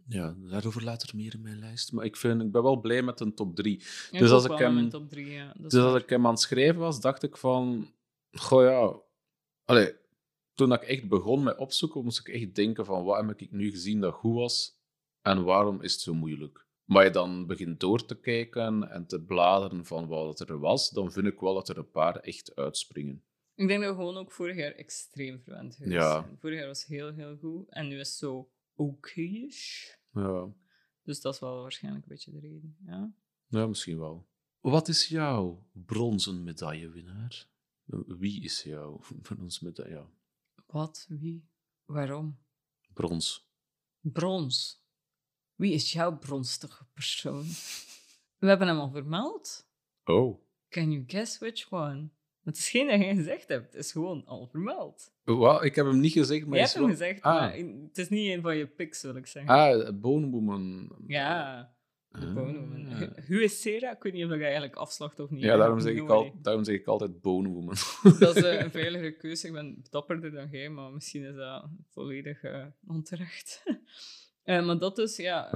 Ja, daarover later meer in mijn lijst. Maar ik ben wel blij met een top 3. Ik Dus ook als ik wel met mijn hem, top 3, ja. Dat is dus als waar. ik hem aan het schrijven was, dacht ik van... Goh ja... Allee, toen ik echt begon met opzoeken, moest ik echt denken van wat heb ik nu gezien dat goed was en waarom is het zo moeilijk. Maar je dan begint door te kijken en te bladeren van wat er was, dan vind ik wel dat er een paar echt uitspringen. Ik denk dat we gewoon ook vorig jaar extreem verwend geweest Ja. zijn. Vorig jaar was heel, heel goed. En nu is het zo oké-ish. Ja, Dus dat is wel waarschijnlijk een beetje de reden. Ja? ja, misschien wel. Wat is jouw bronzen medaillewinnaar? Wie is jouw bronzen medaille? Ja, Wat? Wie? Waarom? brons. Brons. Wie is jouw bronstige persoon? We hebben hem al vermeld. Oh. Can you guess which one? Het is geen dat jij gezegd hebt. Het is gewoon al vermeld. Wat? Ik heb hem niet gezegd, maar Je is hebt hem wel... gezegd, Ah. maar het is niet een van je picks, wil ik zeggen. Bonewoman. Ja, de Ah. Bonewoman. Hoe is Sarah? Ik weet niet of je eigenlijk afslacht of niet. Ja, daarom zeg, No daarom zeg ik altijd Bonewoman. Dat is een veiligere keuze. Ik ben dapperder dan jij, maar misschien is dat volledig onterecht. Maar dat dus, ja,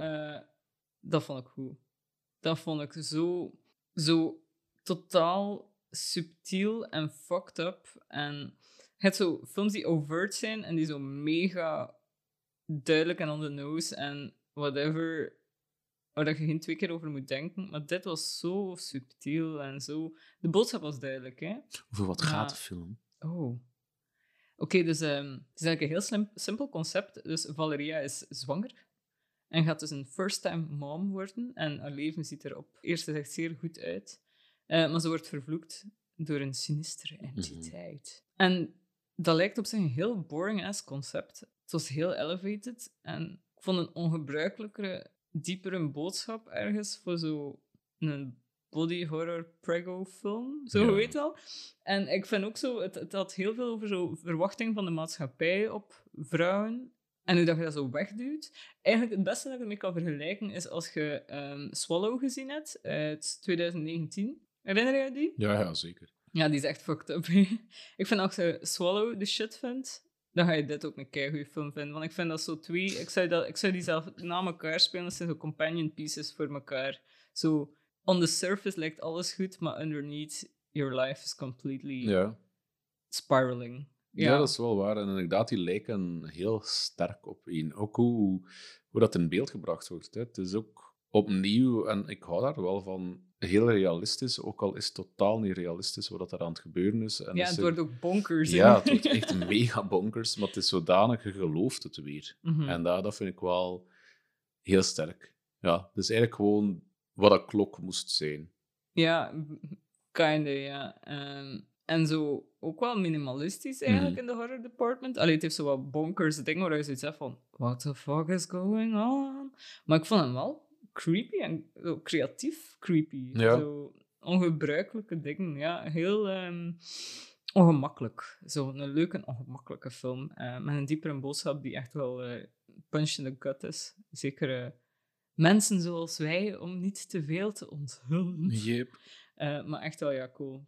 dat vond ik goed. Dat vond ik zo totaal subtiel en fucked up. En je hebt zo films die overt zijn en die zo mega duidelijk en on the nose en whatever, waar dat je geen 2 keer over moet denken. Maar dit was zo subtiel en zo... De boodschap was duidelijk, hè. Over wat Ja. gaat de film? Oh. Oké, dus het is eigenlijk een heel simpel concept. Dus Valeria is zwanger en gaat dus een first-time mom worden. En haar leven ziet er op eerst echt zeer goed uit. Maar ze wordt vervloekt door een sinistere entiteit. En dat lijkt op zich een heel boring-ass concept. Het was heel elevated en ik vond een ongebruikelijkere, diepere boodschap ergens voor zo'n body horror prego film. Zo, Ja. je weet wel. En ik vind ook zo, het had heel veel over zo verwachting van de maatschappij op vrouwen. En hoe dat je dat zo wegduwt. Eigenlijk het beste dat ik ermee kan vergelijken is als je Swallow gezien hebt uit 2019. Herinner je die? Ja, zeker. Ja, die is echt fucked up. hè. Ik vind als je Swallow de shit vindt, dan ga je dit ook een keigoede film vinden. Want ik vind dat zo twee... Ik zou die zelf na elkaar spelen. Dat zijn zo companion pieces voor elkaar. Zo, on the surface lijkt alles goed, maar underneath, your life is completely Ja. spiraling. Ja, dat is wel waar. En inderdaad, die lijken heel sterk op één. Ook hoe dat in beeld gebracht wordt. Hè. Het is ook opnieuw, en ik hou daar wel van, heel realistisch, ook al is het totaal niet realistisch wat er aan het gebeuren is. En Ja, is het er- wordt ook bonkers. hè. Ja, het wordt echt mega bonkers, maar het is zodanig, je gelooft het weer. Mhm. En dat vind ik wel heel sterk. Ja, het is eigenlijk gewoon wat een klok moest zijn. Ja, kinda, ja. En zo ook wel minimalistisch eigenlijk in de horror department. Allee, het heeft zo wat bonkers dingen waar je zoiets hebt van... What the fuck is going on? Maar ik vond hem wel creepy en zo creatief creepy. Ja. Zo ongebruikelijke dingen. Ja, heel ongemakkelijk. Zo een leuke en ongemakkelijke film. Met een diepere boodschap die echt wel punch in the gut is. Zeker mensen zoals wij, om niet te veel te onthullen. Yep. Maar echt wel, ja, cool.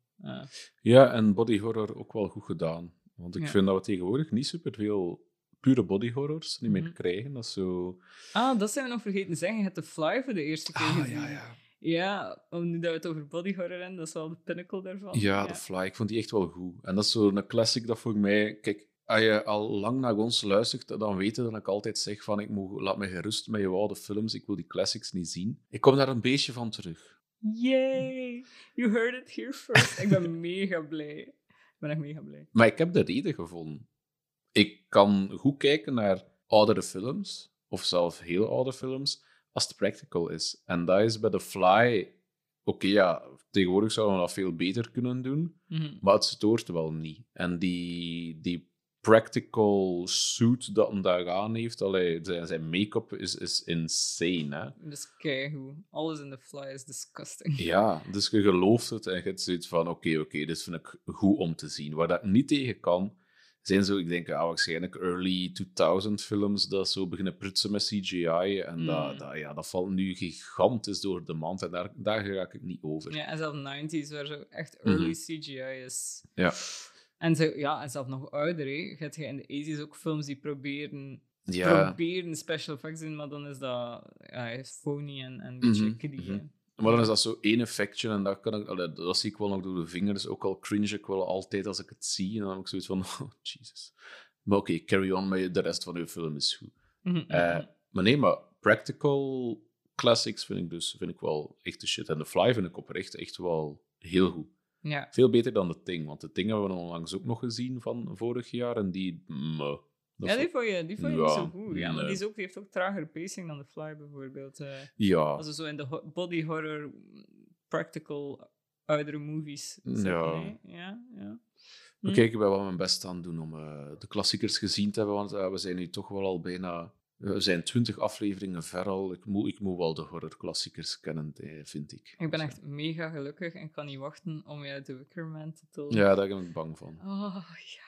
Ja, en body horror ook wel goed gedaan. Want ik Ja. vind dat we tegenwoordig niet superveel pure body horrors niet meer Mhm. krijgen. Dat is zo... Dat zijn we nog vergeten te zeggen. Je hebt The Fly voor de eerste keer gezien. Ja, nu dat we het over body horror hebben, dat is wel de pinnacle daarvan. Ja, The Fly. Ik vond die echt wel goed. En dat is zo'n classic dat voor mij... Kijk, als je al lang naar ons luistert, dan weet je dat ik altijd zeg van laat me gerust met je oude films, ik wil die classics niet zien. Ik kom daar een beetje van terug. Yay! You heard it here first. Ik ben mega blij. Ik ben echt mega blij. Maar ik heb de reden gevonden. Ik kan goed kijken naar oudere films, of zelfs heel oude films, als het practical is. En dat is bij The Fly... Oké, ja, tegenwoordig zouden we dat veel beter kunnen doen, Mhm. maar het stoort wel niet. En die practical suit dat hij daar aan heeft, zijn make-up is insane, hè. Dat is keigoed. Alles in The Fly is disgusting. Ja, dus je gelooft het en je hebt zoiets van, oké, dit vind ik goed om te zien. Waar dat ik niet tegen kan, zijn zo, ik denk, waarschijnlijk early 2000 films dat zo beginnen prutsen met CGI. En dat valt nu gigantisch door de mand. En daar raak ik niet over. Ja, en zelfs 90s, waar zo echt early CGI is. Ja. En zelf nog ouder, hè. Je hebt in de 80s ook films die proberen Ja. proberen special effects te doen, maar dan is dat phony en een beetje kiddie. hè. Maar dan is dat zo één effectje en dat zie ik wel nog door de vingers. Ook al cringe ik wel altijd als ik het zie. En dan heb ik zoiets van, oh, Jesus. Maar oké, carry on, maar de rest van uw film is goed. Maar nee, maar practical classics vind ik wel echt de shit. En The Fly vind ik oprecht echt wel heel goed. Ja. Veel beter dan The Thing, want The Thing hebben we onlangs ook nog gezien van vorig jaar. En die... Ja, die vond je niet Ja, zo goed. Ja, maar nee. die heeft ook trager pacing dan The Fly bijvoorbeeld. Ja. Als we zo in de body horror, practical, oudere movies zitten. Ja. Nee? Ja. Maar kijk, ik ben wel mijn best aan het doen om de klassiekers gezien te hebben, want we zijn nu toch wel al bijna... We zijn 20 afleveringen ver al. Ik moet wel de horrorklassiekers kennen, vind ik. Ik ben echt mega gelukkig en kan niet wachten om je The Wicker Man te tonen. Ja, daar ben ik bang van. Oh, ja.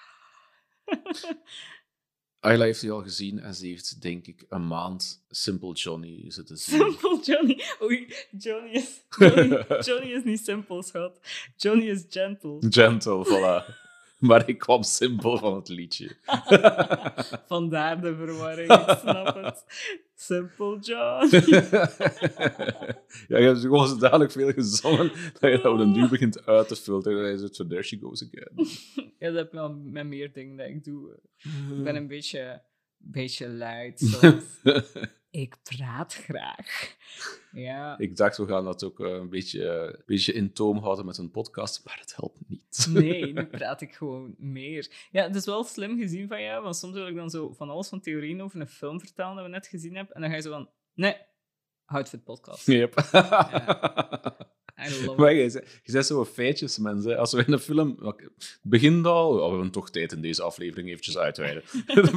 Ayla heeft die al gezien en ze heeft, denk ik, een maand Simple Johnny zitten zien. Simple Johnny. Oei, Johnny is niet simpel, schat. Johnny is gentle. Gentle, voilà. Maar ik kwam simpel van het liedje. Vandaar de verwarring, ik snap het. Simple Johnny. Ja, je hebt gewoon zodanig veel gezongen dat je dat op een duur begint uit te filteren. En dan is het zo, there she goes again. Ja, dat heb ik wel met meer dingen dat ik doe. Ik ben een beetje luid soms. Ik praat graag. Ja. Ik dacht, we gaan dat ook een beetje in toom houden met een podcast, maar het helpt niet. Nee, nu praat ik gewoon meer. Ja, het is wel slim gezien van jou, want soms wil ik dan zo van alles van theorieën over een film vertellen dat we net gezien hebben, en dan ga je zo van, nee, houd voor het podcast. Yep. I love Maar it. je zegt zo feitjes, mensen. Als we in een film... Het begint al... we hebben toch tijd in deze aflevering eventjes uitweiden.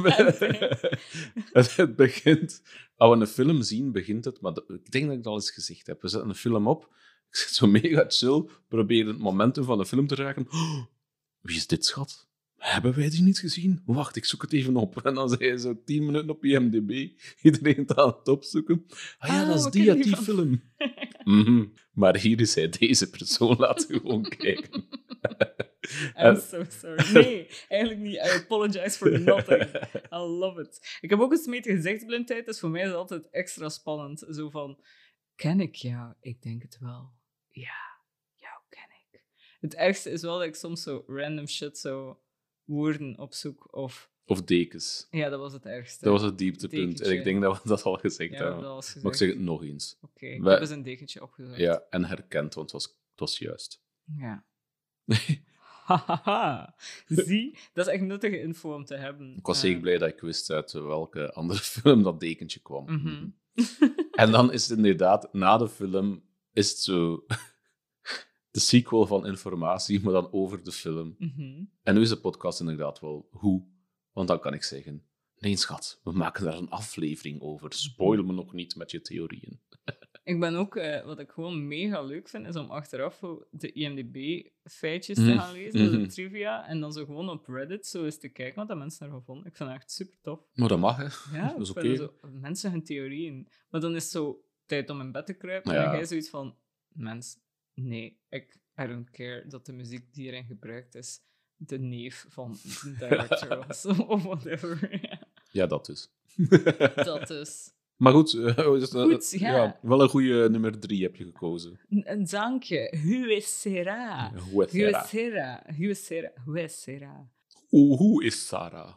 Het begint... Als we een film zien, begint het... Maar ik denk dat ik het al eens gezegd heb. We zetten een film op. Ik zit zo mega chill. Probeer het momentum van de film te raken. Oh, wie is dit, schat? Hebben wij die niet gezien? Wacht, ik zoek het even op. En dan zei je zo 10 minuten op IMDb. Iedereen het aan het opzoeken. Ah ja, dat is we die kennen uit die van- film. Maar hier is hij deze persoon. Laten we gewoon kijken. I'm so sorry. Nee, eigenlijk niet. I apologize for nothing. I love it. Ik heb ook een smetige gezichtsblindheid, dus voor mij is het altijd extra spannend. Zo van, ken ik jou? Ik denk het wel. Ja, jou ken ik. Het ergste is wel dat ik soms zo random shit zo woorden opzoek. Of dekens. ja, dat was het ergste. Dat was het dieptepunt. En Dekentje. ik denk dat we dat al gezegd Ja, hebben. dat was gezegd. Maar ik zeg het nog eens. Oké, ik Wij- heb eens een dekentje opgezocht. Ja, en herkend, want het was juist. Ja. Hahaha. Zie, dat is echt nuttige info om te hebben. Ik was zeker blij dat ik wist uit welke andere film dat dekentje kwam. Mhm. En dan is het inderdaad, na de film, is het zo de sequel van informatie, maar dan over de film. Mhm. En nu is de podcast inderdaad wel hoe. Want dan kan ik zeggen, nee schat, we maken daar een aflevering over. Spoil me nog niet met je theorieën. Ik ben ook, wat ik gewoon mega leuk vind, is om achteraf zo de IMDb-feitjes te gaan lezen, de trivia, en dan zo gewoon op Reddit zo eens te kijken wat dat mensen ervan vonden. Ik vind dat echt super tof. Maar dat mag, hè. Ja, Dat is ik oké. vind zo, mensen hun theorieën. Maar dan is het zo tijd om in bed te kruipen, en Ja. dan ga je zoiets van, mens, nee, I don't care dat de muziek die erin gebruikt is de neef van de director was, of whatever. Ja, dat dus. Dat is... Maar goed, Goed, ja. wel een goede nummer 3 heb je gekozen. Een dankje. Hoe sera? Hoe is Sarah? Hoe sera? Hoe is Sarah?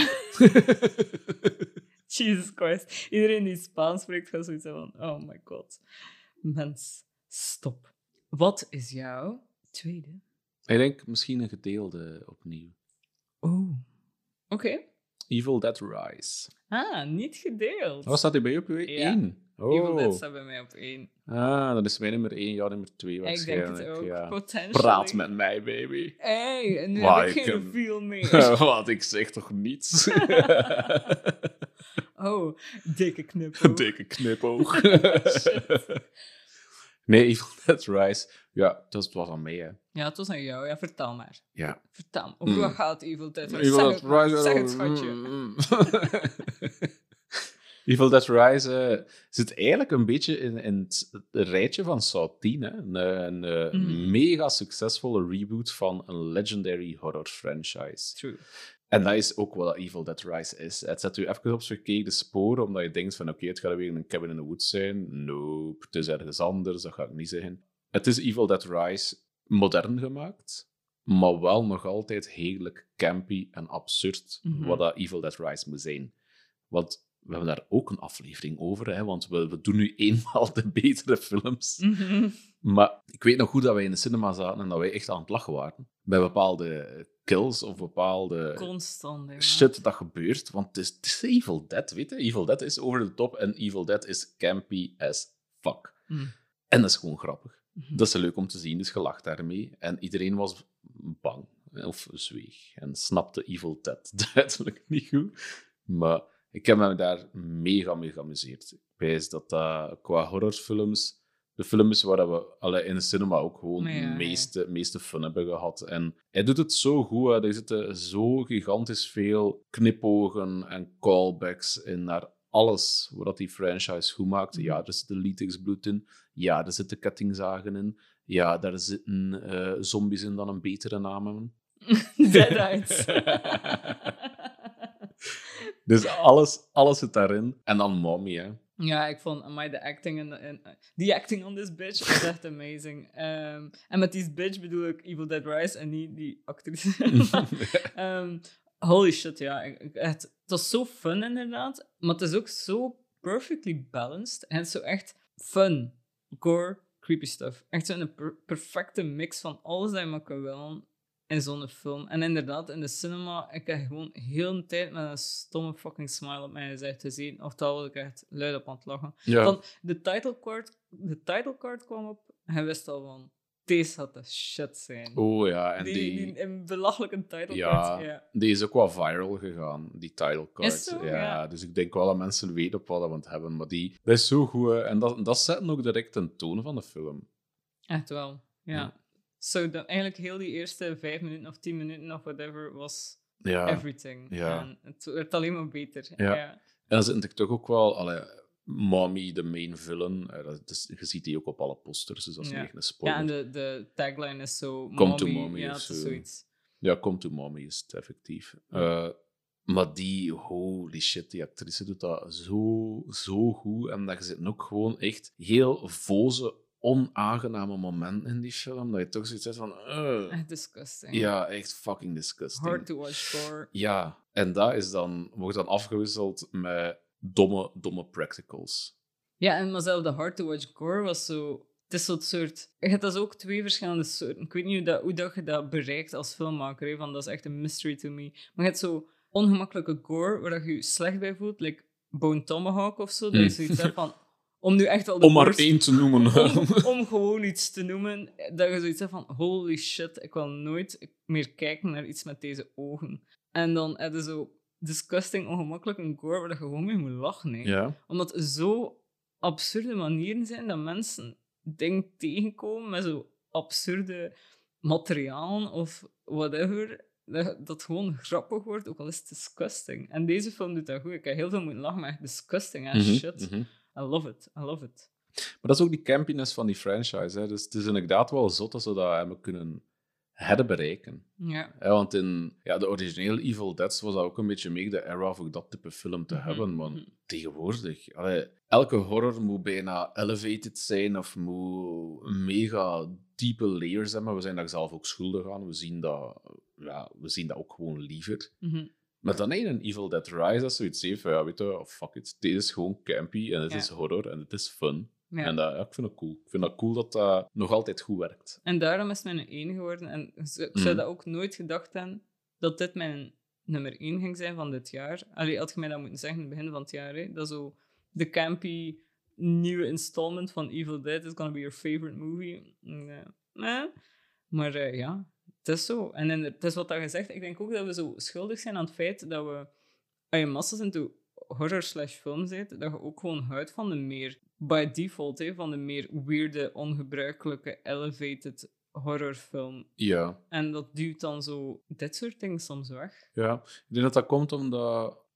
Jesus Christ. Iedereen die Spaans spreekt gaat zoiets van, oh my god. Mens, stop. Wat is jouw tweede? Ik denk misschien een gedeelde opnieuw. Oh. Oké. Evil Dead Rise. Ah, niet gedeeld. Wat staat hij bij je op 1? Ja. Oh. Evil Dead staat bij mij op 1. Ah, dat is mijn nummer 1, ja, nummer 2 Ik waarschijnlijk. denk het ook. Ja. Potentially. Praat met mij, baby. Hey, en nu Maar heb ik ik geen heb- reveal meer. Wat, ik zeg toch niets? Oh, dikke knippen. Dikke knipoog. Shit. Nee, Evil Dead Rise. Ja, dat was aan mij, hè. Ja, het was aan jou. Ja, vertel maar. Ja. Vertel. Over wat gaat Evil Dead? Evil Zeg Dead het maar. Rise. Zeg het, schatje. Evil Dead Rise zit eigenlijk een beetje in het rijtje van Saw 10. Hè? Een mega succesvolle reboot van een legendary horror franchise. True. En dat is ook wat Evil Dead Rise is. Het zet u even op verkeerde sporen, omdat je denkt van oké, het gaat weer een cabin in the woods zijn. Nope, het is ergens anders, dat ga ik niet zeggen. Het is Evil Dead Rise modern gemaakt, maar wel nog altijd heerlijk campy en absurd wat dat Evil Dead Rise moet zijn. Want we hebben daar ook een aflevering over, hè, want we doen nu eenmaal de betere films. Maar ik weet nog goed dat wij in de cinema zaten en dat wij echt aan het lachen waren. Bij bepaalde kills of bepaalde Constant, shit dat gebeurt. Want het is Evil Dead, weet je? Evil Dead is over de top en Evil Dead is campy as fuck. En dat is gewoon grappig. Dat is leuk om te zien, dus je lacht daarmee. En iedereen was bang of zweeg en snapte Evil Dead duidelijk niet goed. Maar ik heb me daar mega mee geamuseerd. Ik wijs dat qua horrorfilms de film is waar we in de cinema ook gewoon de meeste fun hebben gehad. En hij doet het zo goed. Hè. Er zitten zo gigantisch veel knipogen en callbacks in naar alles wat die franchise goed maakt. Ja, er zit latex-bloed in. Ja, er zitten kettingzagen in. Ja, daar zitten zombies in dan een betere naam hebben. Deadites. Dus alles zit daarin. En dan Mommy, hè. Ja, ik vond de acting die acting on this bitch is echt amazing. En met die bitch bedoel ik Evil Dead Rise en niet die actrice. Holy shit, ja. Het was zo fun inderdaad, maar het is ook zo perfectly balanced. En het is zo echt fun, gore, creepy stuff. Echt zo'n perfecte mix van alles dat je maar kan willen in zo'n film. En inderdaad, in de cinema, ik heb gewoon heel de tijd met een stomme fucking smile op mijn gezicht gezien. Oftewel was ik echt luid op aan het lachen. Ja. Van, de title card kwam op en hij wist al van, deze had de shit zijn. Oh ja, en die een belachelijke title ja, card. Ja, die is ook wel viral gegaan, die title card. Is zo? Ja, Ja. dus ik denk wel dat mensen weten op wat we het hebben. Maar dat is zo goed. Hè. En dat zet ook direct een toon van de film. Echt wel, ja. Eigenlijk heel die eerste 5 minuten of 10 minuten of whatever was everything. Ja. En het werd alleen maar beter. Ja. En dan zit ik toch ook wel... Mommy, de main villain. Je ziet die ook op alle posters, dus dat is niet echt een spoiler. Ja, en de tagline is zo... Come to Mommy. Ja, het is zoiets. Ja, Come to Mommy is het effectief. Maar die, holy shit, die actrice doet dat zo goed. En dat je zit ook gewoon echt heel voze, onaangename momenten in die film. Dat je toch zoiets hebt van... Echt disgusting. Ja, echt fucking disgusting. Hard to watch for. Ja, en dat wordt dan afgewisseld met domme practicals. Ja, en maar zelfs de Hard to Watch gore was zo... Het is zo'n soort... Je hebt dus ook 2 verschillende soorten. Ik weet niet hoe dat je dat bereikt als filmmaker. Hè, van, dat is echt een mystery to me. Maar je hebt zo ongemakkelijke gore, waar je je slecht bij voelt. Like Bone Tomahawk of zo. Dat je zoiets hebt van... Om nu echt wel de om maar één te noemen. om gewoon iets te noemen. Dat je zoiets hebt van... Holy shit, ik wil nooit meer kijken naar iets met deze ogen. En dan heb je zo... disgusting, ongemakkelijk een gore waar je gewoon mee moet lachen. Hè. Ja. Omdat het zo absurde manieren zijn dat mensen dingen tegenkomen met zo absurde materialen of whatever, dat gewoon grappig wordt, ook al is het disgusting. En deze film doet dat goed. Ik heb heel veel moeten lachen, maar echt disgusting en shit. I love it. Maar dat is ook die campiness van die franchise. Hè. Dus het is inderdaad wel zot dat ze dat hebben kunnen bereiken. Ja. Want in de originele Evil Dead was dat ook een beetje meer de era voor dat type film te hebben. Want tegenwoordig, elke horror moet bijna elevated zijn of moet mega diepe layers hebben. We zijn daar zelf ook schuldig aan. We zien dat ook gewoon liever. Maar dan een Evil Dead Rise dat zoiets heeft van, weet je, fuck it. Dit is gewoon campy en het is horror en het is fun. Ja. En ik vind dat cool. Ik vind dat cool dat dat nog altijd goed werkt. En daarom is het mijn 1 geworden. En ik zou dat ook nooit gedacht hebben, dat dit mijn nummer 1 ging zijn van dit jaar. Allee, had je mij dat moeten zeggen in het begin van het jaar. Hè? Dat zo de campy nieuwe installment van Evil Dead is gonna be your favorite movie. Maar ja, het is zo. En het is wat dat gezegd. Ik denk ook dat we zo schuldig zijn aan het feit dat we, als je massas into horror/film zit, dat je ook gewoon houdt van de meer, by default, van de meer weirde, ongebruikelijke, elevated horrorfilm. Ja. En dat duwt dan zo dit soort dingen soms weg. Ja, ik denk dat dat komt omdat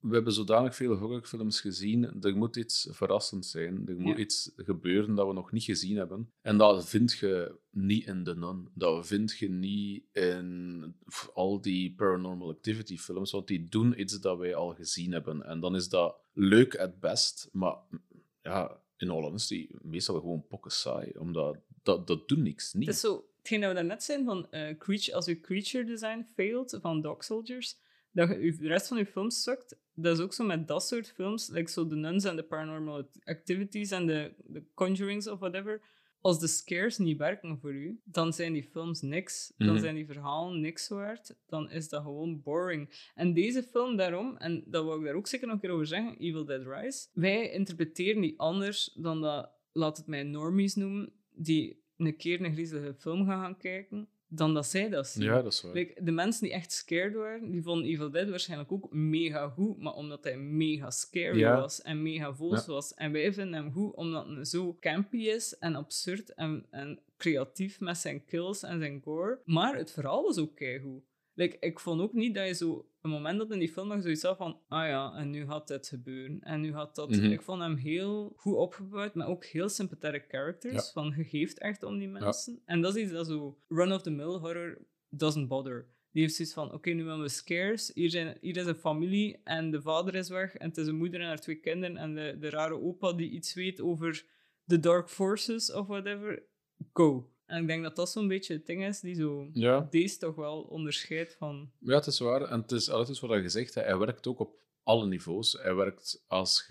we hebben zodanig veel horrorfilms gezien. Er moet iets verrassends zijn. Er moet iets gebeuren dat we nog niet gezien hebben. En dat vind je niet in The Nun. Dat vind je niet in al die Paranormal Activity films. Want die doen iets dat wij al gezien hebben. En dan is dat leuk at best. Maar ja, in all honesty, meestal gewoon pokken saai. Omdat dat doet niks. Niet. Het is zo, hetgeen dat we daarnet zijn van als je creature design failed van Dog Soldiers, dat je de rest van je films sukt. Dat is ook zo met dat soort films, like zo The Nuns en de Paranormal Activities en de Conjurings of whatever. Als de scares niet werken voor u, dan zijn die films niks. Dan zijn die verhalen niks waard. Dan is dat gewoon boring. En deze film daarom, en dat wil ik daar ook zeker nog een keer over zeggen, Evil Dead Rise, wij interpreteren die anders dan dat, laat het mij normies noemen, die een keer een griezelige film gaan kijken, dan dat zij dat zien. Ja, dat is waar. Like, de mensen die echt scared waren, die vonden Evil Dead waarschijnlijk ook mega goed, maar omdat hij mega scary was en mega vols was. En wij vinden hem goed omdat hij zo campy is en absurd en creatief met zijn kills en zijn gore. Maar het verhaal was ook keigoed. Like, ik vond ook niet dat je zo... Een moment dat in die film nog zoiets had van... Ah ja, en nu gaat dit gebeuren. En nu gaat dat... Ik vond hem heel goed opgebouwd, maar ook heel sympathetic characters. Van, je geeft echt om die mensen. En dat is iets dat zo... Run-of-the-mill horror doesn't bother. Die heeft zoiets van... Oké, nu hebben we scares. Hier is een familie en de vader is weg. En het is een moeder en haar 2 kinderen. En de rare opa die iets weet over de dark forces of whatever. Go. En ik denk dat dat zo'n beetje het ding is die zo deze toch wel onderscheidt van... Ja, het is waar. En het is wat je zegt. Hij werkt ook op alle niveaus. Hij werkt als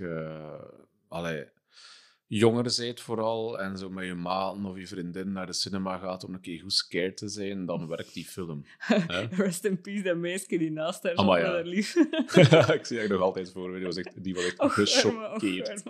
je jonger bent vooral en zo met je maten of je vriendin naar de cinema gaat om een keer goed scared te zijn, dan werkt die film. Rest in peace, dat meisje die naast haar zat met haar lief. Ik zie haar nog altijd voor me. Die was echt gechoqueerd.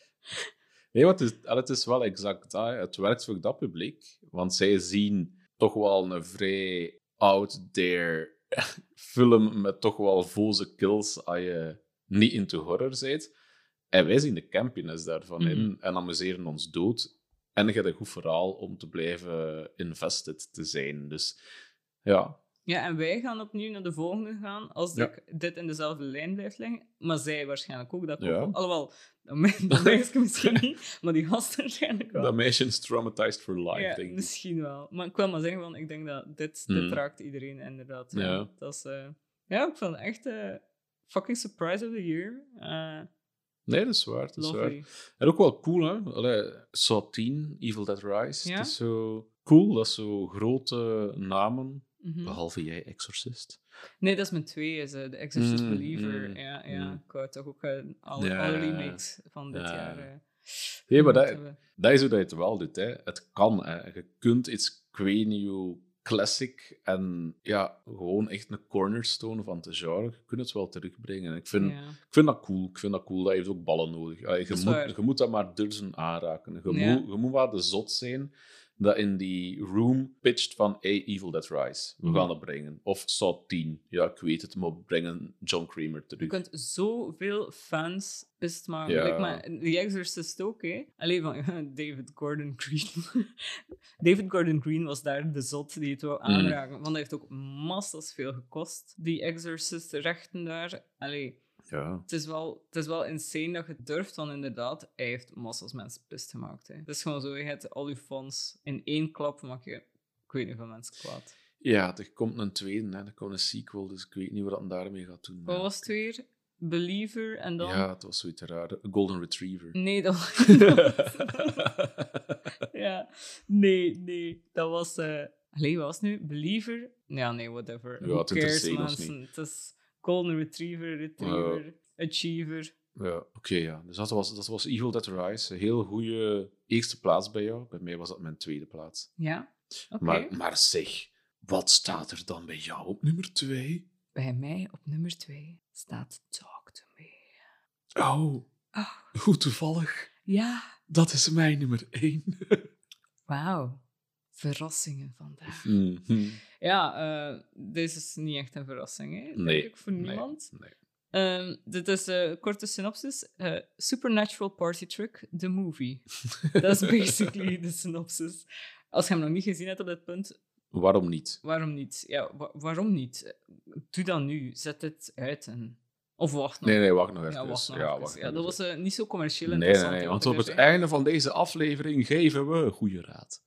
Nee, want het is wel exact dat. Het werkt voor dat publiek. Want zij zien toch wel een vrij out there film met toch wel voze kills als je niet into horror bent. En wij zien de campiness daarvan in en amuseren ons dood. En je hebt een goed verhaal om te blijven invested te zijn. Dus ja... Ja, en wij gaan opnieuw naar de volgende gaan als dit in dezelfde lijn blijft liggen. Maar zij waarschijnlijk ook. Dat alhoewel, dat meisje misschien niet, maar die gast waarschijnlijk wel. Dat meisje is traumatized for life, ja, denk ik. Misschien wel. Maar ik wil maar zeggen, van, ik denk dat dit raakt iedereen inderdaad. Ja. Dat is, ik vond het echt fucking surprise of the year. Nee, dat is waar. Dat is waar. En ook wel cool, hè? Allee, Saw 10, Evil Dead Rise. Het is zo cool, dat is zo grote namen. Behalve jij, Exorcist. Nee, dat is mijn 2, is The Exorcist Believer. Ja. Ik wou toch ook alle remakes van dit jaar... Nee, maar dat is hoe dat je het wel doet. Hè. Het kan. Hè. Je kunt iets new classic en gewoon echt een cornerstone van het genre. Je kunt het wel terugbrengen. Ik vind dat cool. Dat heeft ook ballen nodig. Je moet dat maar durven aanraken. Je moet maar de zot zijn dat in die room pitcht van Evil Dead Rise. We gaan dat brengen. Of Saw 10. Ja, ik weet het, maar brengen John Kramer terug. Je kunt zoveel fans pist maken. Ja. Maar The Exorcist ook, hè. Alleen van David Gordon Green. David Gordon Green was daar de zot die het wou aanraken. Want dat heeft ook massas veel gekost. Die Exorcist rechten daar. Allee. Ja. Het is wel insane dat je het durft, want inderdaad, hij heeft massas mensen pist gemaakt. Hè. Het is gewoon zo, je hebt al je fans in 1 klap, maak je, ik weet niet hoeveel mensen kwaad. Ja, er komt een tweede, hè. Er komt een sequel, dus ik weet niet wat hij daarmee gaat doen. Wat was het weer? Believer en dan... Ja, het was zoiets raar. Golden Retriever. Nee, dat was... ja, nee. Dat was... Allee, wat was het nu? Believer? Ja, nee, whatever. Ja, het interesseert ons niet. Het is... Golden Retriever, Achiever. Ja, oké. Dus dat was Evil Dead Rise. Een heel goede eerste plaats bij jou. Bij mij was dat mijn 2e plaats. Ja, oké. Maar zeg, wat staat er dan bij jou op nummer 2? Bij mij op nummer 2 staat Talk to Me. Oh, hoe toevallig. Ja. Dat is mijn nummer 1. Wauw. Verrassingen vandaag. Ja, deze is niet echt een verrassing, hè? Denk ik, voor niemand. Nee. Dit is een korte synopsis. Supernatural Party Trick, the movie. Dat is basically de synopsis. Als je hem nog niet gezien hebt op dit punt... Waarom niet? Waarom niet? Ja, waarom niet? Doe dat nu. Zet het uit en Of wacht nog. Nee, wacht nog even. Ja, wacht nog Ja, even. wacht Ja, nog dat even. was niet zo commercieel Nee, interessant. hè, want wat op ik het er zei. einde van deze aflevering geven we een goede raad.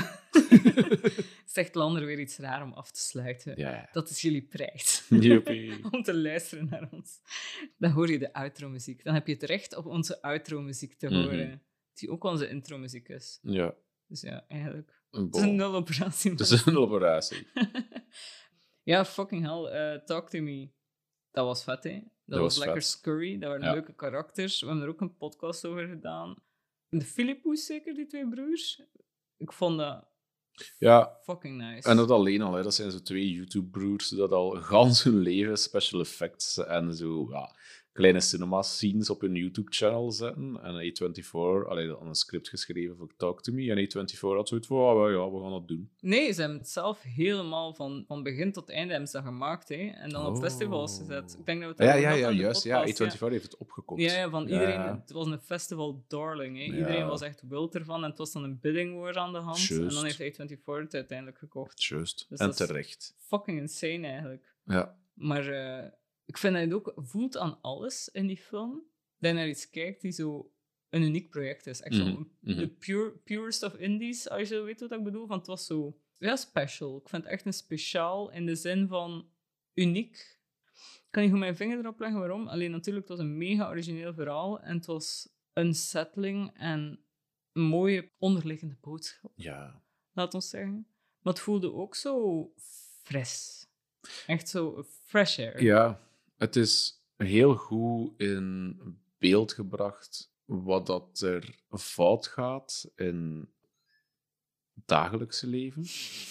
Zegt Lander weer iets raar om af te sluiten. Ja. Dat is jullie prijs. Joepie. Om te luisteren naar ons. Dan hoor je de outro-muziek. Dan heb je het recht op onze outro-muziek te horen. Die ook onze intro-muziek is. Ja, Dus ja, eigenlijk. een Het is een bol. nul-operatie. Het is een operatie. Ja, fucking hell. Talk to me. Dat was vet, hè? Dat was lekker vet. scurry. Dat waren Ja. leuke karakters. We hebben er ook een podcast over gedaan. De Philippus zeker, die twee broers. Ik vond dat Ja, fucking nice. en dat alleen al. Hè. Dat zijn zo twee YouTube-broers dat al gans hun leven special effects en zo kleine cinema-scenes op hun YouTube-channel zetten. En A24 had een script geschreven voor Talk to Me. En A24 had zoiets van, we gaan dat doen. Nee, ze hebben het zelf helemaal van begin tot einde hebben ze dat gemaakt. Hè? En dan op festivals gezet. Ik denk dat we het Ja, al aan de juist. Ja, podcast, A24 heeft het opgekocht. Ja, van iedereen. Het was een festival darling. Hè. Ja. Iedereen was echt wild ervan. En het was dan een bidding war aan de hand. Juist. En dan heeft A24 het uiteindelijk gekocht. Juist. Dus en dat is terecht. fucking insane eigenlijk. Ja. Maar ik vind dat je het ook voelt aan alles in die film. Dat je naar iets kijkt die zo een uniek project is. Echt zo de purest of indies, als je weet wat ik bedoel. Want het was zo special. Ik vind het echt een speciaal in de zin van uniek. Ik kan niet goed mijn vinger erop leggen waarom. Alleen natuurlijk, het was een mega origineel verhaal. En het was unsettling en een mooie onderliggende boodschap. Ja. Laat ons zeggen. Maar het voelde ook zo fris. Echt zo fresh air. Ja, het is heel goed in beeld gebracht wat dat er fout gaat in het dagelijkse leven.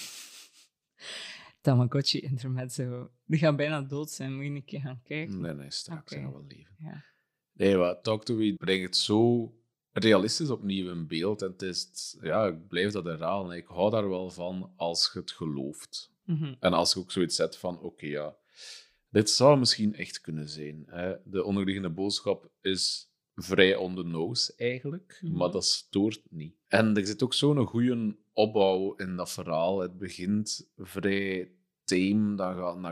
Tamagotchi intermezzo. Die gaan bijna dood zijn. Moet je een keer gaan kijken. Nee, straks gaan we wel leven. Ja. Nee, maar Talk to Me brengt het zo realistisch opnieuw in beeld. En het is, ik blijf dat herhalen. Ik hou daar wel van als je het gelooft. Mhm. En als je ook zoiets zet van, oké, dit zou misschien echt kunnen zijn. Hè. De onderliggende boodschap is vrij on the nose eigenlijk, maar dat stoort niet. En er zit ook zo'n goede opbouw in dat verhaal. Het begint vrij tame, dan gaat het naar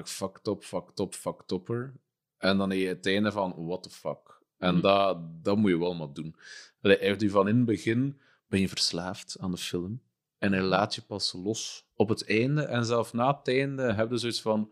fucked upper. En dan heb je het einde van, what the fuck. En dat moet je wel maar doen. Hij heeft u van in het begin, ben je verslaafd aan de film. En hij laat je pas los op het einde. En zelfs na het einde heb je zoiets van,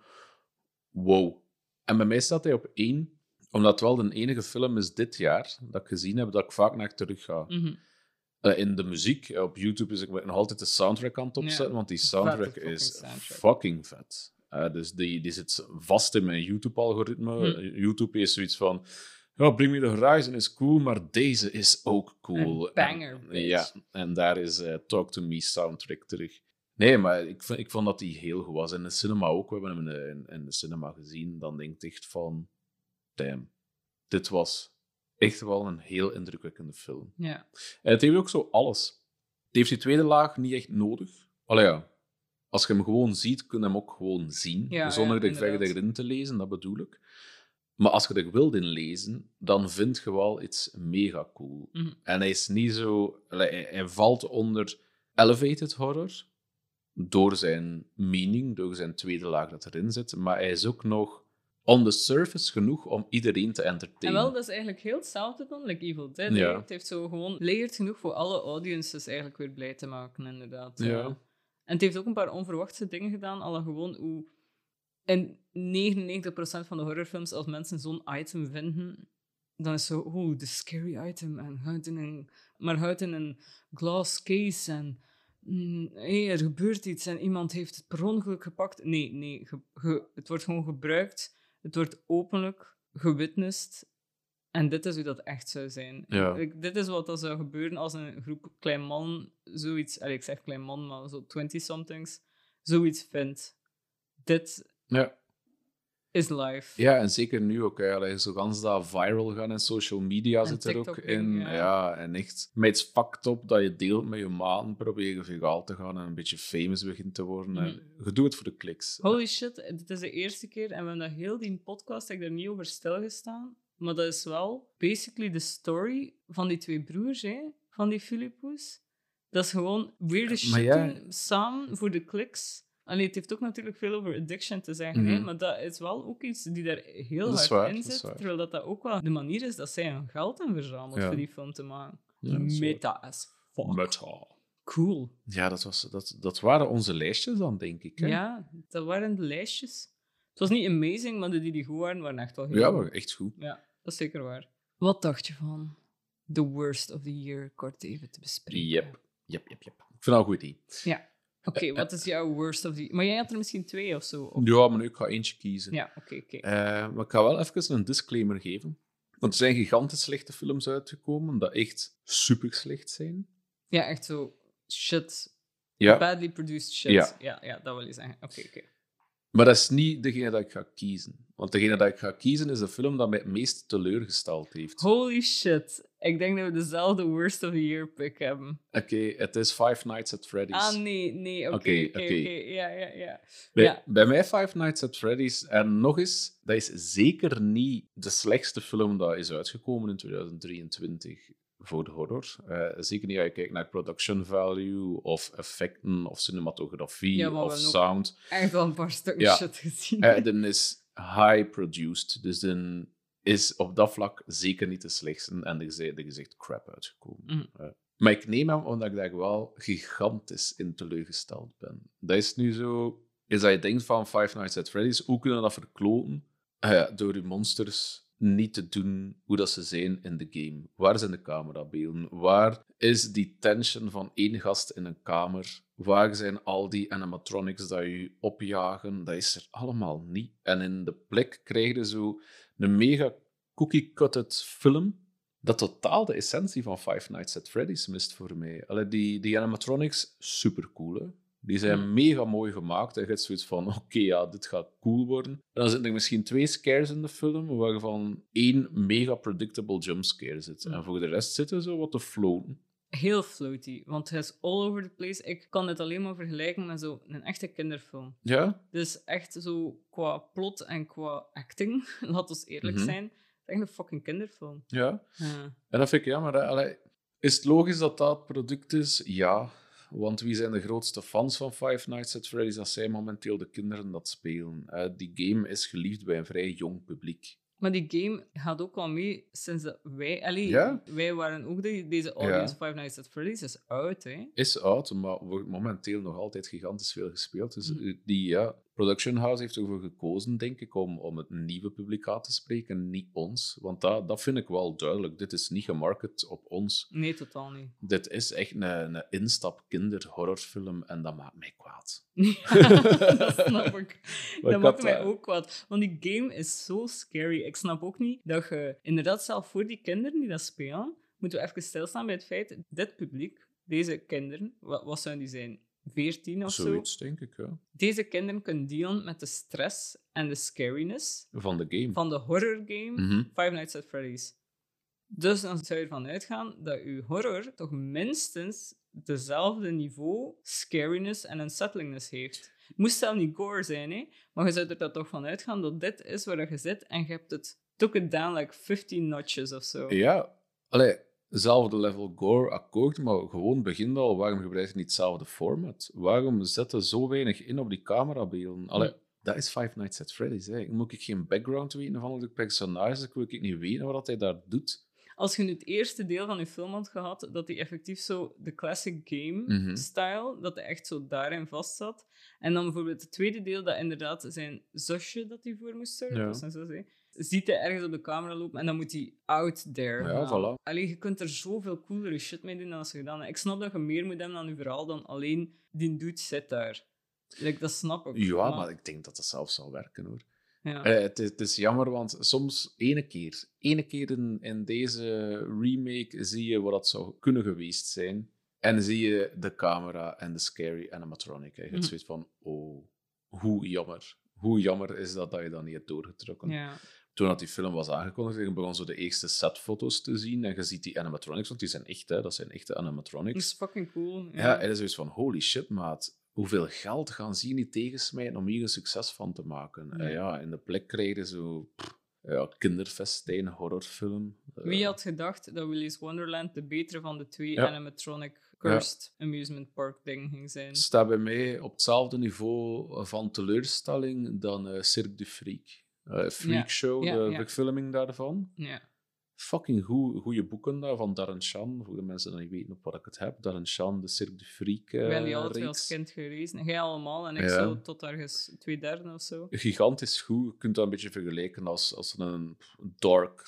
wow. En bij mij staat hij op 1, omdat het wel de enige film is dit jaar dat ik gezien heb dat ik vaak naar terug ga. In de muziek, op YouTube is ik nog altijd de soundtrack aan het opzetten, want die soundtrack is fucking vet. Dus die zit vast in mijn YouTube-algoritme. YouTube is zoiets van, Bring Me The Horizon is cool, maar deze is ook cool. Een banger, bitch. En daar is Talk To Me soundtrack terug. Nee, maar ik vond dat die heel goed was. In de cinema ook. We hebben hem in de cinema gezien. Dan denk ik echt van, damn, dit was echt wel een heel indrukwekkende film. Ja. En het heeft ook zo alles. Het heeft die tweede laag niet echt nodig. Als je hem gewoon ziet, kun je hem ook gewoon zien. Zonder er verder erin te lezen, dat bedoel ik. Maar als je er wilt in lezen, dan vind je wel iets mega cool. En hij is niet zo... Hij valt onder elevated horror door zijn meaning, door zijn tweede laag dat erin zit. Maar hij is ook nog on the surface genoeg om iedereen te entertainen. En wel, dat is eigenlijk heel hetzelfde dan like Evil Dead. Ja. Het heeft zo gewoon layered genoeg voor alle audiences eigenlijk weer blij te maken, inderdaad. Ja. En het heeft ook een paar onverwachte dingen gedaan, alle gewoon hoe... In 99% van de horrorfilms, als mensen zo'n item vinden, dan is het zo, de scary item, en houdt in een glass case, en er gebeurt iets, en iemand heeft het per ongeluk gepakt. Nee, het wordt gewoon gebruikt, het wordt openlijk gewitnessed, en dit is hoe dat echt zou zijn. Ja. Dit is wat er zou gebeuren als een groep klein man zoiets, ik zeg klein man, maar zo 20-somethings, zoiets vindt. Dit... Ja. Is live. Ja, en zeker nu ook. Zo gans dat viral gaan en social media en zit er ook in. Ja, en echt met iets fucked up dat je deelt met je maten, probeer je viraal te gaan en een beetje famous begint te worden. En je doet het voor de kliks. Holy shit, dit is de eerste keer en we hebben dat heel die podcast, heb ik daar niet over stilgestaan, maar dat is wel basically de story van die twee broers, hè, van die Philippus. Dat is gewoon weirde shit doen, samen voor de kliks. Allee, het heeft ook natuurlijk veel over addiction te zeggen, hè, maar dat is wel ook iets die daar heel Dat is hard waar, in dat is zit. waar. Terwijl dat ook wel de manier is dat zij hun geld in verzamelt Ja. voor die film te maken. Ja, dat is waar. Meta as fuck. Meta. Cool. Ja, dat waren onze lijstjes dan, denk ik. Hè? Ja, dat waren de lijstjes. Het was niet amazing, maar de die goed waren echt wel heel Ja, goed. maar echt goed. Ja, dat is zeker waar. Wat dacht je van The Worst of the Year kort even te bespreken? Yep. Ik vind dat een goed idee. Ja. Oké, wat is jouw Worst of the Year? Maar jij had er misschien 2 of zo? Of... Ja, maar nu, ik ga eentje kiezen. Ja, oké. Maar ik ga wel even een disclaimer geven. Want er zijn gigantisch slechte films uitgekomen, dat echt super slecht zijn. Ja, echt zo shit. Ja, Badly produced shit. Ja. Ja, dat wil je zeggen. Oké. maar dat is niet degene dat ik ga kiezen. Want degene dat ik ga kiezen is de film dat mij het meest teleurgesteld heeft. Holy shit. Ik denk dat we dezelfde Worst of the Year pick hebben. Oké, het is Five Nights at Freddy's. Ah, nee. Oké. Ja. Bij mij Five Nights at Freddy's, en nog eens, dat is zeker niet de slechtste film dat is uitgekomen in 2023 voor de horror. Zeker niet als je kijkt naar production value, of effecten, of cinematografie, Ja, maar we of hebben ook sound. Echt wel een paar stukken Ja. shit gezien. Dan is high-produced, dus dan is op dat vlak zeker niet de slechtste, en er is echt crap uitgekomen. Maar ik neem hem omdat ik daar wel gigantisch in teleurgesteld ben. Dat is nu zo... Is dat je denkt van Five Nights at Freddy's, hoe kunnen we dat verkloten? Door je monsters niet te doen hoe dat ze zijn in de game. Waar zijn de camerabeelden? Waar is die tension van één gast in een kamer? Waar zijn al die animatronics dat je opjagen? Dat is er allemaal niet. En in de plek krijg je zo een mega cookie-cutted film dat totaal de essentie van Five Nights at Freddy's mist voor mij. Allee, die animatronics, supercool, hè. Die zijn mega mooi gemaakt. En je hebt zoiets van, oké, ja, dit gaat cool worden. En dan zitten er misschien 2 scares in de film, waarvan 1 mega predictable jumpscare zit. En voor de rest zitten zo wat te floaten. Heel floaty, want hij is all over the place. Ik kan het alleen maar vergelijken met zo'n echte kinderfilm. Ja? Dus echt zo qua plot en qua acting, laat we eerlijk zijn, het is echt een fucking kinderfilm. Ja. Ja. En dat vind ik jammer. Hè. Allee, is het logisch dat dat het product is? Ja. Want wie zijn de grootste fans van Five Nights at Freddy's? Dat zijn momenteel de kinderen dat spelen. Die game is geliefd bij een vrij jong publiek. Maar die game gaat ook wel mee sinds dat wij... Allee, Ja? wij waren ook deze audience. Five Nights at Freddy's is oud, hè. Is oud, maar wordt momenteel nog altijd gigantisch veel gespeeld. Dus die Production House heeft ervoor gekozen, denk ik, om het nieuwe publiek aan te spreken, niet ons. Want dat vind ik wel duidelijk. Dit is niet gemarket op ons. Nee, totaal niet. Dit is echt een instap-kinder-horrorfilm en dat maakt mij kwaad. Ja, dat snap ik. Maar Dat ik maakt had, mij ook kwaad. Want die game is zo scary. Ik snap ook niet dat je... Inderdaad, zelf voor die kinderen die dat spelen, moeten we even stilstaan bij het feit... Dit publiek, deze kinderen, wat zouden die zijn? 14 of Zoiets, zo? denk ik, ja. Deze kinderen kunnen dealen met de stress en de scariness Van de game. van de horror game Mhm. Five Nights at Freddy's. Dus dan zou je ervan uitgaan dat je horror toch minstens dezelfde niveau scariness en unsettlingness heeft. Het moest zelf niet gore zijn, hè? Maar je zou er toch van uitgaan dat dit is waar je zit en je hebt het took it down like 15 notches of zo. Ja, allee, hetzelfde level gore, akkoord, maar gewoon begin al, waarom gebruik je niet hetzelfde format? Waarom zetten zo weinig in op die camerabeelden? Allee, dat is Five Nights at Freddy's. Hè. Moet ik geen background weten van de personages? Ik wil niet weten wat hij daar doet. Als je nu het eerste deel van je film had gehad, dat hij effectief zo de classic game-style, dat hij echt zo daarin vast zat. En dan bijvoorbeeld het tweede deel, dat inderdaad zijn zusje dat hij voor moest zorgen, Ja. dat was zijn zus, hè, ziet hij ergens op de camera lopen en dan moet hij out there Ja, gaan. voilà. Allee, je kunt er zoveel coolere shit mee doen dan als je gedaan hebt. Ik snap dat je meer moet hebben aan je verhaal dan alleen die dude zit daar. Like, dat snap ik. Ja, maar ik denk dat dat zelf zal werken, hoor. Ja. Het is jammer, want soms ene keer in deze remake zie je wat dat zou kunnen geweest zijn. En zie je de camera en de scary animatronic. Je hebt zoiets van, oh, hoe jammer. Hoe jammer is dat je dat niet hebt doorgetrokken. Ja. Toen dat die film was aangekondigd, begon zo de eerste setfoto's te zien. En je ziet die animatronics, want die zijn echt, hè, dat zijn echte Dat animatronics. is fucking cool. Ja, en dat is zoiets van, holy shit, maat. Hoeveel geld gaan ze hier niet tegensmijten om hier een succes van te maken? Ja. Ja, in de plek krijgen zo... ja, kinderfestijn, horrorfilm. Wie had gedacht dat Willy's Wonderland de betere van de twee Ja. animatronic cursed amusement park dingen ging zijn? Staat bij mij op hetzelfde niveau van teleurstelling dan Cirque du Freak. Freak Show, Ja, de ja. verfilming daarvan. Ja. Fucking goede boeken daar van Darren Shan. Voor de mensen die niet weten op wat ik het heb. Darren Shan, de Cirque du Freak Ik ben die alle twee als reeks. kind gelezen. Jij allemaal en ik Ja. zo tot ergens 2/3 of zo. Gigantisch goed. Je kunt dat een beetje vergelijken als een dark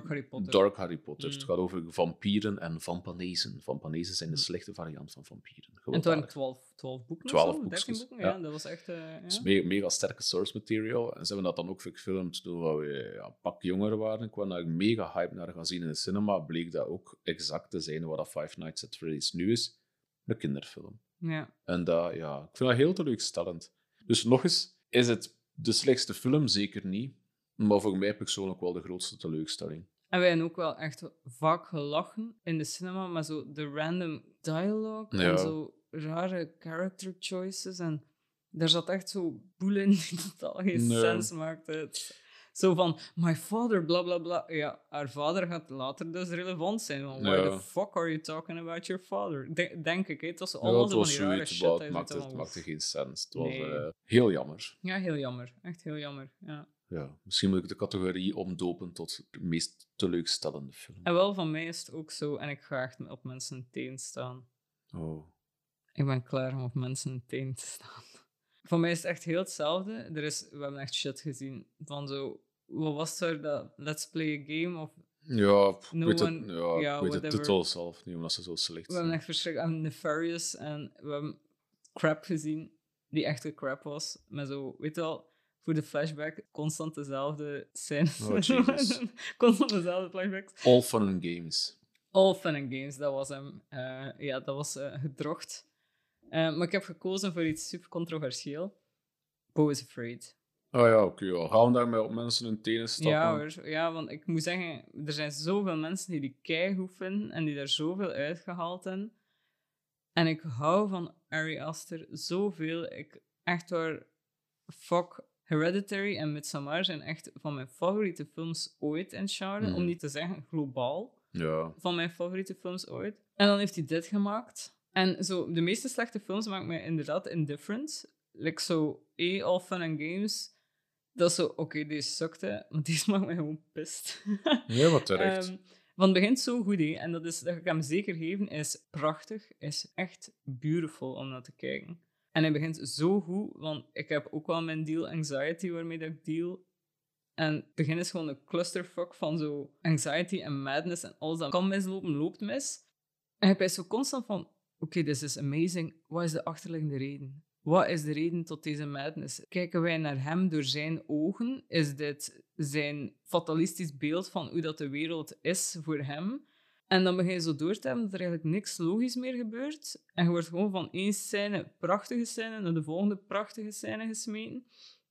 Dark Harry Potter. Mm. Het gaat over vampieren en vampanezen. Vampanezen zijn de slechte variant van vampieren. En het waren Gewelddadig. 12 boeken 12 of zo? boekjes, 13 boeken? ja. Ja, dat was echt... Het is ja. mega sterke source material. En ze hebben dat dan ook gefilmd toen we een pak jonger waren. Ik kwam daar mega hype naar gaan zien in de cinema. Bleek dat ook exact te zijn wat dat Five Nights at Freddy's nu is. Een kinderfilm. Ja. En dat, ja, ik vind dat heel teleurstellend. Dus nog eens, is het de slechtste film? Zeker niet. Maar voor mij persoonlijk wel de grootste teleurstelling. En wij hebben ook wel echt vaak gelachen in de cinema, maar zo de random dialogue Ja. en zo rare character choices. En daar zat echt zo boel in die totaal geen Nee. sens maakte. Zo van, my father, bla bla bla. Ja, haar vader gaat later dus relevant zijn. Van, why Ja. the fuck are you talking about your father? Denk ik, hè. Het was Ja, allemaal het zo van was die rare zoiets, shit. maar dat het je maakte, zoiets het van, maakte geen sens. Het was Nee. heel jammer. Ja, heel jammer. Echt heel jammer, ja. Ja, misschien moet ik de categorie omdopen tot de meest teleurstellende film. En wel, van mij is het ook zo. En ik ga echt op mensen teen staan. Oh. Ik ben klaar om op mensen teen te staan. Voor mij is het echt heel hetzelfde. We hebben echt shit gezien. Van zo, wat was er dat Let's Play a Game? Of Ja, ik No weet, one- ja, ik weet het whatever. titel zelf niet, omdat ze zo slecht we hebben zijn. echt verschrikkelijk Nefarious en we hebben crap gezien. Die echte crap was. Met zo, weet je wel, voor de flashback, constant dezelfde scènes. Oh, Jesus. Constant dezelfde flashbacks. All Fun and Games. All Fun and Games, dat was hem. Ja, dat was gedrocht. Maar ik heb gekozen voor iets super controversieel. Bo is Afraid. Oh ja, oké. Ja. Gaan we daarmee op mensen hun tenen stappen? Ja hoor, ja, want ik moet zeggen, er zijn zoveel mensen die keigoed vinden en die daar zoveel uitgehaald hebben. En ik hou van Ari Aster zoveel. Echt waar, fuck, Hereditary en Midsommar zijn echt van mijn favoriete films ooit in het genre. Om niet te zeggen globaal. Ja. Van mijn favoriete films ooit. En dan heeft hij dit gemaakt. En zo, de meeste slechte films maken mij inderdaad indifferent. Like zo, All Fun and Games. Dat is zo, oké, deze sukte, want deze maakt mij gewoon pist. Ja, wat terecht. Want het begint zo goed, hè. En dat ga ik hem zeker geven, is prachtig, is echt beautiful om naar te kijken. En hij begint zo goed, want ik heb ook wel mijn deal anxiety waarmee dat ik deal. En het begin is gewoon een clusterfuck van zo anxiety en madness en alles dat kan mislopen, loopt mis. En je bent zo constant van, oké, this is amazing. Wat is de achterliggende reden? Wat is de reden tot deze madness? Kijken wij naar hem door zijn ogen? Is dit zijn fatalistisch beeld van hoe dat de wereld is voor hem? En dan begin je zo door te hebben dat er eigenlijk niks logisch meer gebeurt. En je wordt gewoon van één scène, prachtige scène, naar de volgende prachtige scène gesmeten.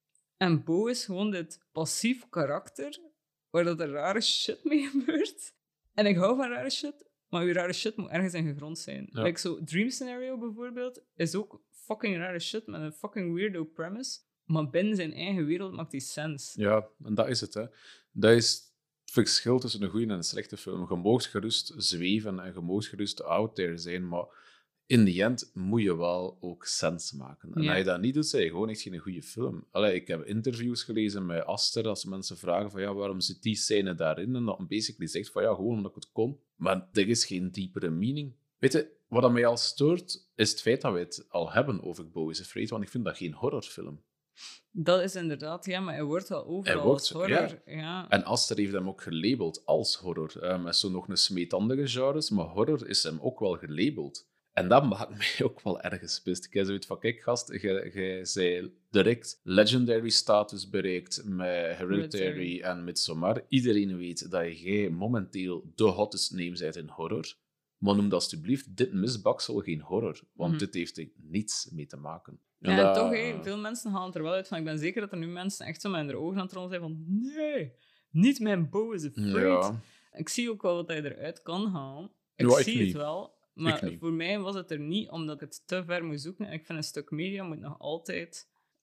En Bo is gewoon dit passief karakter, waar dat er rare shit mee gebeurt. En ik hou van rare shit, maar uw rare shit moet ergens in gegrond zijn. Ja. Like zo, Dream Scenario bijvoorbeeld, is ook fucking rare shit met een fucking weirdo premise. Maar binnen zijn eigen wereld maakt die sens. Ja, en dat is het. Hè. Dat is het verschil tussen een goede en een slechte film. Je mag gerust zweven en je mag gerust out there zijn, maar in the end moet je wel ook sens maken. En Ja. als je dat niet doet, zijn je gewoon echt geen goede film. Allee, ik heb interviews gelezen met Aster, als mensen vragen van ja, waarom zit die scène daarin? En dat basically zegt van ja, gewoon omdat ik het kon. Maar er is geen diepere meaning. Weet je, wat aan mij al stoort, is het feit dat we het al hebben over Bo is Afraid, want ik vind dat geen horrorfilm. Dat is inderdaad, ja, maar hij wordt wel overal Hij wordt, als horror. Ja. En Aster heeft hem ook gelabeld als horror. Met zo nog een smeet andere genres, maar horror is hem ook wel gelabeld. En dat maakt mij ook wel ergens pist. Ik heb zoiets van, kijk gast, jij zei direct legendary status bereikt met Hereditary en Midsommar. Iedereen weet dat jij momenteel de hottest name bent in horror. Maar noem dat alsjeblieft dit misbaksel geen horror, want dit heeft er niets mee te maken. Ja, en dat- toch, veel mensen halen het er wel uit van. Ik ben zeker dat er nu mensen echt zo met hun ogen aan het rollen zijn van nee, niet mijn Bo is Afraid. Ja. Ik zie ook wel wat hij eruit kan halen. Ja, Ik ik zie niet. het wel. Maar Ik niet. voor mij was het er niet, omdat ik het te ver moet zoeken. En ik vind een stuk media moet nog altijd...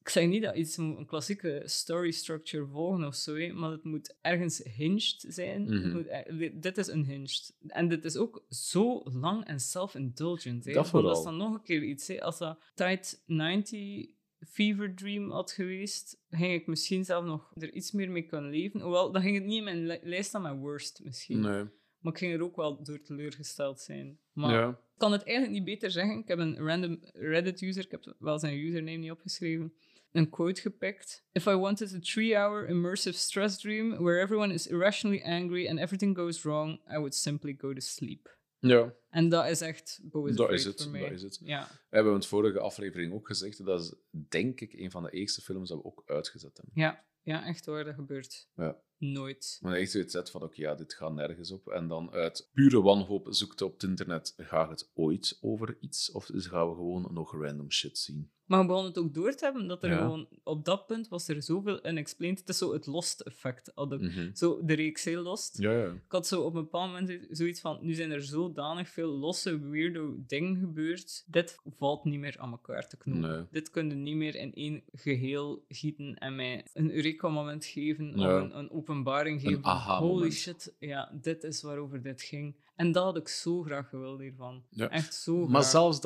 Ik zeg niet dat iets moet een klassieke story structure volgen of zo, hè, maar het moet ergens hinged zijn. Het moet dit is unhinged. En dit is ook zo lang en self-indulgent. Hè. Dat Want dat is vooral. dan nog een keer iets. Hè. Als dat Tide 90 Fever Dream had geweest, ging ik misschien zelf nog er iets meer mee kunnen leven. Hoewel, dan ging het niet in mijn lijst aan mijn worst misschien. Nee. Maar ik ging er ook wel door teleurgesteld zijn. Maar Ja. ik kan het eigenlijk niet beter zeggen. Ik heb een random Reddit-user, ik heb wel zijn username niet opgeschreven, een quote gepikt. If I wanted a 3-hour immersive stress dream where everyone is irrationally angry and everything goes wrong, I would simply go to sleep. Ja, En dat is echt Beau is dat Afraid is het. voor mij. Dat is het. Ja. We hebben in de vorige aflevering ook gezegd, dat is denk ik een van de eerste films dat we ook uitgezet hebben. Ja, echt waar, dat gebeurt Ja. nooit. Maar echt zoiets zet van, oké, ja, dit gaat nergens op. En dan uit pure wanhoop zoekt op het internet, gaat het ooit over iets? Of gaan we gewoon nog random shit zien? Maar we begonnen het ook door te hebben, dat er Ja. gewoon... Op dat punt was er zoveel unexplained. Het is zo het Lost-effect. Mhm. Zo de reeks heel Lost. Ja, ja. Ik had zo op een bepaald moment zoiets van... Nu zijn er zodanig veel losse, weirdo dingen gebeurd. Dit valt niet meer aan elkaar te knopen. Nee. Dit kun je niet meer in één geheel gieten en mij een Eureka-moment geven. Ja. Of een openbaring geven. van, aha-moment. holy shit, ja, dit is waarover dit ging. En dat had ik zo graag gewild hiervan. Ja. Echt zo graag. Maar zelfs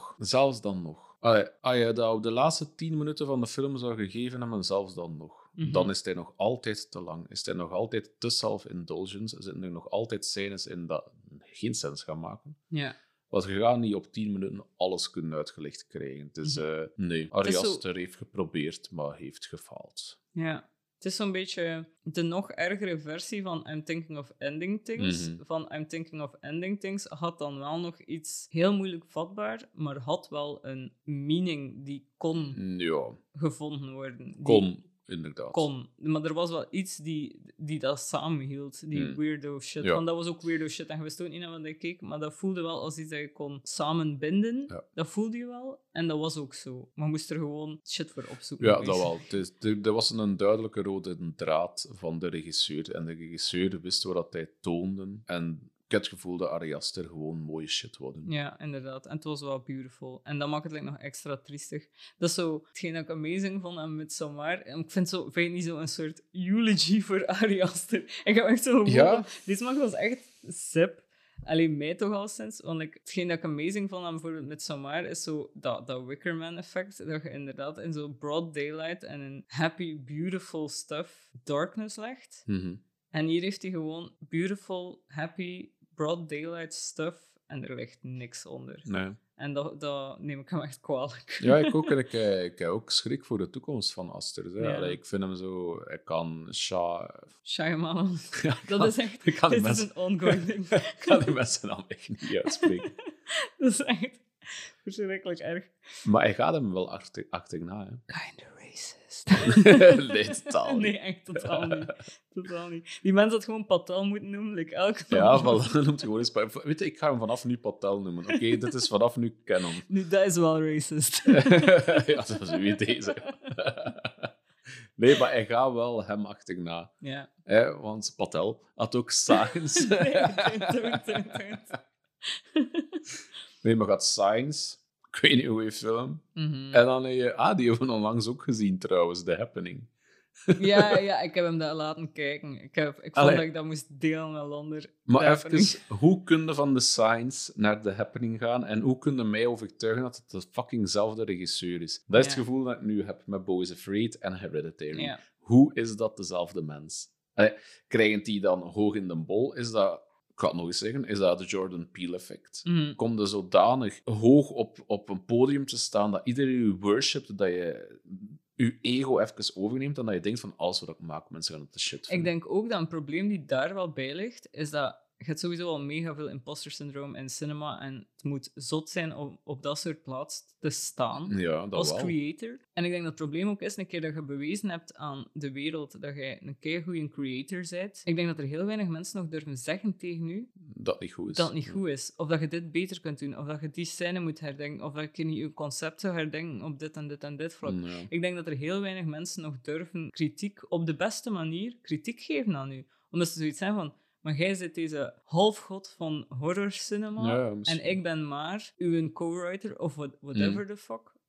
dan nog. Als je dat op de laatste 10 minuten van de film zou gegeven hebben, zelfs dan nog, dan is hij nog altijd te lang. Is hij nog altijd te self-indulgent. Er zitten er nog altijd scènes in dat geen sens gaan maken. Ja. Want je gaat niet op 10 minuten alles kunnen uitgelegd krijgen. Het is, nee, Ari Het is zo- Aster heeft geprobeerd, maar heeft gefaald. Ja, het is zo'n beetje de nog ergere versie van I'm Thinking of Ending Things. Van I'm Thinking of Ending Things had dan wel nog iets heel moeilijk vatbaar, maar had wel een meaning die kon Ja, gevonden worden. Die kon, inderdaad. kon. Maar er was wel iets die dat samenhield, die weirdo shit. Ja. Want dat was ook weirdo shit en je wist ook niet naar wat ik keek, maar dat voelde wel als iets dat je kon samenbinden. Ja. Dat voelde je wel en dat was ook zo. Maar je moest er gewoon shit voor opzoeken. Ja, dat basically. wel. Er was een duidelijke rode draad van de regisseur. En de regisseur wist wat hij toonde. En ik heb het gevoel dat Ari Aster gewoon mooie shit wou doen. Ja, inderdaad. En het was wel beautiful. En dat maakt het nog extra triestig. Dat is zo hetgeen dat ik amazing vond aan Midsommar. En ik vind zo, niet zo een soort eulogy voor Ari Aster. Ik heb echt zo gevoel Ja? van, deze man was echt sip. Alleen mij toch al sinds. Want hetgeen dat ik amazing vond aan bijvoorbeeld Midsommar is zo dat Wickerman-effect. Dat je inderdaad in zo broad daylight en in happy, beautiful stuff darkness legt. Mhm. En hier heeft hij gewoon beautiful, happy, broad daylight stuff en er ligt niks onder. Nee. En dat neem ik hem echt kwalijk. Ja, ik ook. En ik heb ook schrik voor de toekomst van Aster. Hè. Ja. Allee, ik vind hem zo... Hij kan Shyamalan. Ja, Dat is echt... ik kan die Dit is mensen, een ongoing ding. ik kan die mensen naam echt niet uitspreken. Dat is echt verschrikkelijk erg. Maar hij gaat hem wel achterna. Hè. Kinda racist. Nee, totaal niet. Nee, echt totaal niet. Totaal niet. Die mensen had gewoon Patel moeten noemen, like elke Ja, film. dan noemt hij gewoon eens... Weet je, ik ga hem vanaf nu Patel noemen. Oké, dit is vanaf nu canon. Nu, dat is wel racist. Ja, dat is weer deze. Nee, maar hij gaat wel hem achterna. Ja. Hè, want Patel had ook Science. Nee, don't. Nee, maar gaat Science... Ik weet niet hoe je film. Mhm. En dan heb je... die hebben we onlangs ook gezien trouwens, The Happening. Ja, ik heb hem dat laten kijken. Ik vond Allee. dat ik dat moest delen met Lander. Maar The Happening. even, hoe kun je van The Science naar The Happening gaan en hoe kun je mij overtuigen dat het de fuckingzelfde regisseur is? Dat is het Ja. gevoel dat ik nu heb met Beau is Afraid en Hereditary. Ja. Hoe is dat dezelfde mens? Krijgen die dan hoog in de bol? Is dat, ik ga het nog eens zeggen, is dat het Jordan Peele effect? Mhm. Kom je zodanig hoog op een podium te staan dat iedereen je worshipt, dat je je ego even overneemt en dat je denkt van alles wat ik maak, mensen gaan het de shit Ik vinden. denk ook dat een probleem die daar wel bij ligt, is dat je hebt sowieso al mega veel imposter syndroom in cinema en het moet zot zijn om op dat soort plaats te staan. Ja, dat Als wel. creator. En ik denk dat het probleem ook is, een keer dat je bewezen hebt aan de wereld dat jij een keigoeie creator bent, ik denk dat er heel weinig mensen nog durven zeggen tegen u Dat niet goed is. dat het niet goed is. Of dat je dit beter kunt doen. Of dat je die scène moet herdenken. Of dat je niet je concept zou herdenken op dit en dit en dit vlak. Ja. Ik denk dat er heel weinig mensen nog durven kritiek op de beste manier kritiek geven aan u. Omdat ze zoiets zijn van, maar jij zit deze halfgod van horror cinema Ja, misschien. en ik ben maar uw co-writer of whatever the fuck.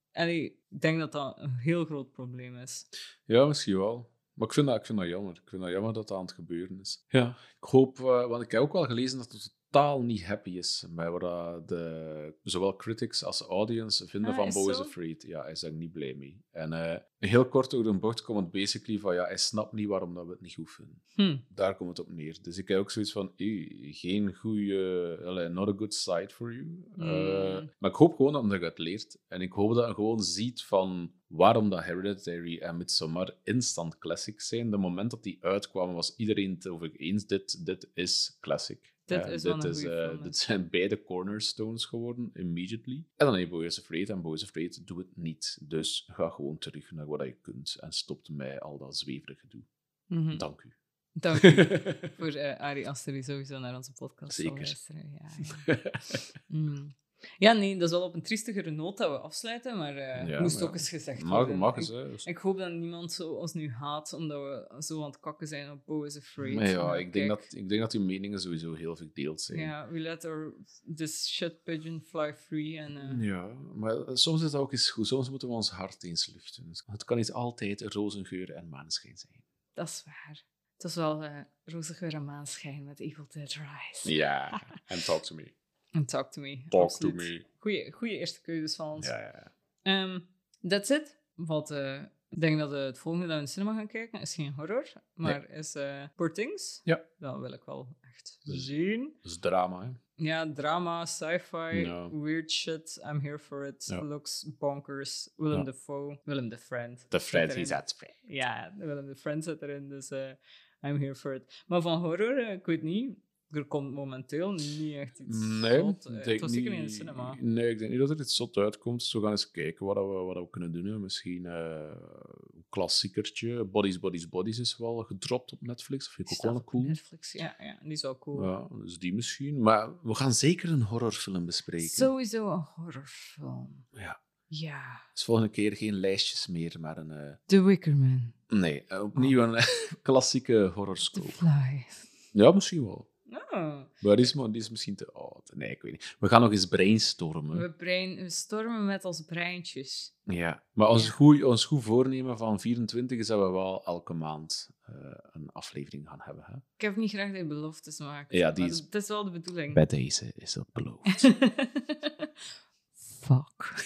allee, ik denk dat dat een heel groot probleem is. Ja, misschien wel. Maar ik vind dat jammer. Ik vind dat jammer dat dat aan het gebeuren is. Ja, ik hoop... want ik heb ook wel gelezen dat het totaal niet happy is met wat zowel critics als audience vinden van is Beau is zo? Afraid. Ja, hij is daar niet blij mee. En heel kort door de bocht komt het basically van hij snapt niet waarom dat we het niet goed vinden. Daar komt het op neer. Dus ik heb ook zoiets van, geen goede... not a good side for you. Maar ik hoop gewoon dat hij dat leert. En ik hoop dat hij gewoon ziet van waarom dat Hereditary en Midsommar instant classics zijn. De moment dat die uitkwamen was iedereen het over eens. Dit is classic. Dit Dit zijn beide cornerstones geworden, immediately. En dan heb je Beau is Afraid. En Beau is Afraid doet het niet. Dus ga gewoon terug naar wat je kunt. En stop met al dat zweverige gedoe. Dank u. Dank u voor Arie Aster sowieso naar onze podcast zal Zeker. luisteren. Ja. Ja, nee, dat is wel op een triestigere noot dat we afsluiten, maar moest ook eens gezegd worden. Mag eens, hè. Ik hoop dat niemand zo ons nu haat, omdat we zo aan het kakken zijn op Beau is Afraid. Maar ja, Maar ik denk dat die meningen sowieso heel verdeeld zijn. Ja, we let this shit pigeon fly free. Ja, maar soms is dat ook eens goed. Soms moeten we ons hart eens luchten. Het kan niet altijd rozengeur en maneschijn zijn. Dat is waar. Het was wel roze geur en maanschijn met Evil Dead Rise. Ja, en talk to me. En Talk to Me. Talk absoluut. to me. Goeie eerste keuzes van ons. Ja. That's it. Ik denk dat het volgende dat we in de cinema gaan kijken is geen horror, maar is Poor Things. Ja. Dat wil ik wel echt zien. Dat is drama, hè. Ja, drama, sci-fi, Ja. weird shit. I'm here for it. Ja. Looks bonkers. Willem Dafoe. Willem the Friend. The friend Zit is erin. at friend. Ja, Willem the Friend zit erin, dus I'm here for it. Maar van horror, ik weet niet. Er komt momenteel niet echt iets zot. Het was zeker niet in de cinema. Nee, ik denk niet dat er iets zot uitkomt. Dus we gaan eens kijken wat we kunnen doen. Hè. Misschien een klassiekertje. Bodies is wel gedropt op Netflix. Dat vind ik ook wel cool. Netflix, ja, die is wel cool. Ja, dus die misschien. Maar we gaan zeker een horrorfilm bespreken. Sowieso een horrorfilm. Ja. Ja. Dus volgende keer geen lijstjes meer, maar een... The Wicker Man. Nee, opnieuw een klassieke The horrorscope. Fly. Ja, misschien wel. Oh. Maar die is misschien te oud. Nee, ik weet niet. We gaan nog eens brainstormen. We stormen met ons breintjes. Ja, maar ons goed voornemen van 24 is dat we wel elke maand een aflevering gaan hebben. Hè? Ik heb niet graag dat je beloftes maakt. Ja, die maar is- dat is wel de bedoeling. Bij deze is dat beloofd. Fuck.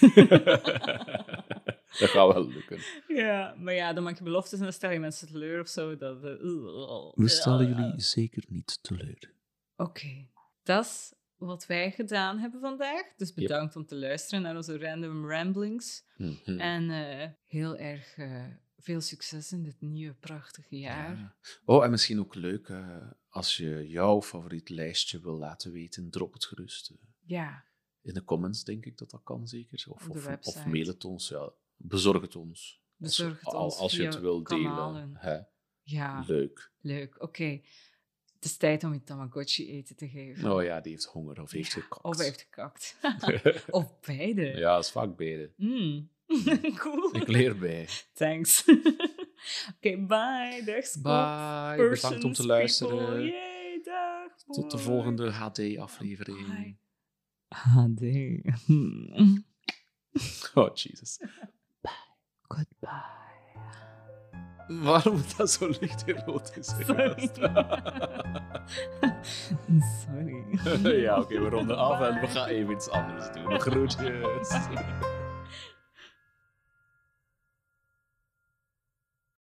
Dat gaat wel lukken. Ja, maar ja, dan maak je beloftes en dan stel je mensen teleur of zo. We stellen jullie zeker niet teleur. Oké, dat is wat wij gedaan hebben vandaag. Dus bedankt om te luisteren naar onze random ramblings. Mhm. En heel erg veel succes in dit nieuwe prachtige jaar. Ja. Oh, en misschien ook leuk, als je jouw favoriet lijstje wil laten weten, drop het gerust. Ja, In de comments denk ik dat dat kan zeker. Op de Of website. mail het ons. Ja. Bezorg het ons. Bezorg het ons Als je via het wil kanalen. delen. Hè? ja, Leuk. leuk. Oké. Het is tijd om je Tamagotchi eten te geven. Oh ja, die heeft honger of heeft gekakt. Of hij heeft gekakt. Of beide. Ja, dat is vaak beide. Cool. Ik leer bij. Thanks. Oké, bye. Dag, Scott. Bye. Persons, Bedankt om te luisteren. people. Yay, dag. Tot de Bye. volgende HD-aflevering. Bye. HD. Oh, Jesus. Goodbye. Waarom moet dat zo licht erotisch zijn? Sorry. Sorry. Ja, oké, we ronden af en we gaan even iets anders doen. Groetjes.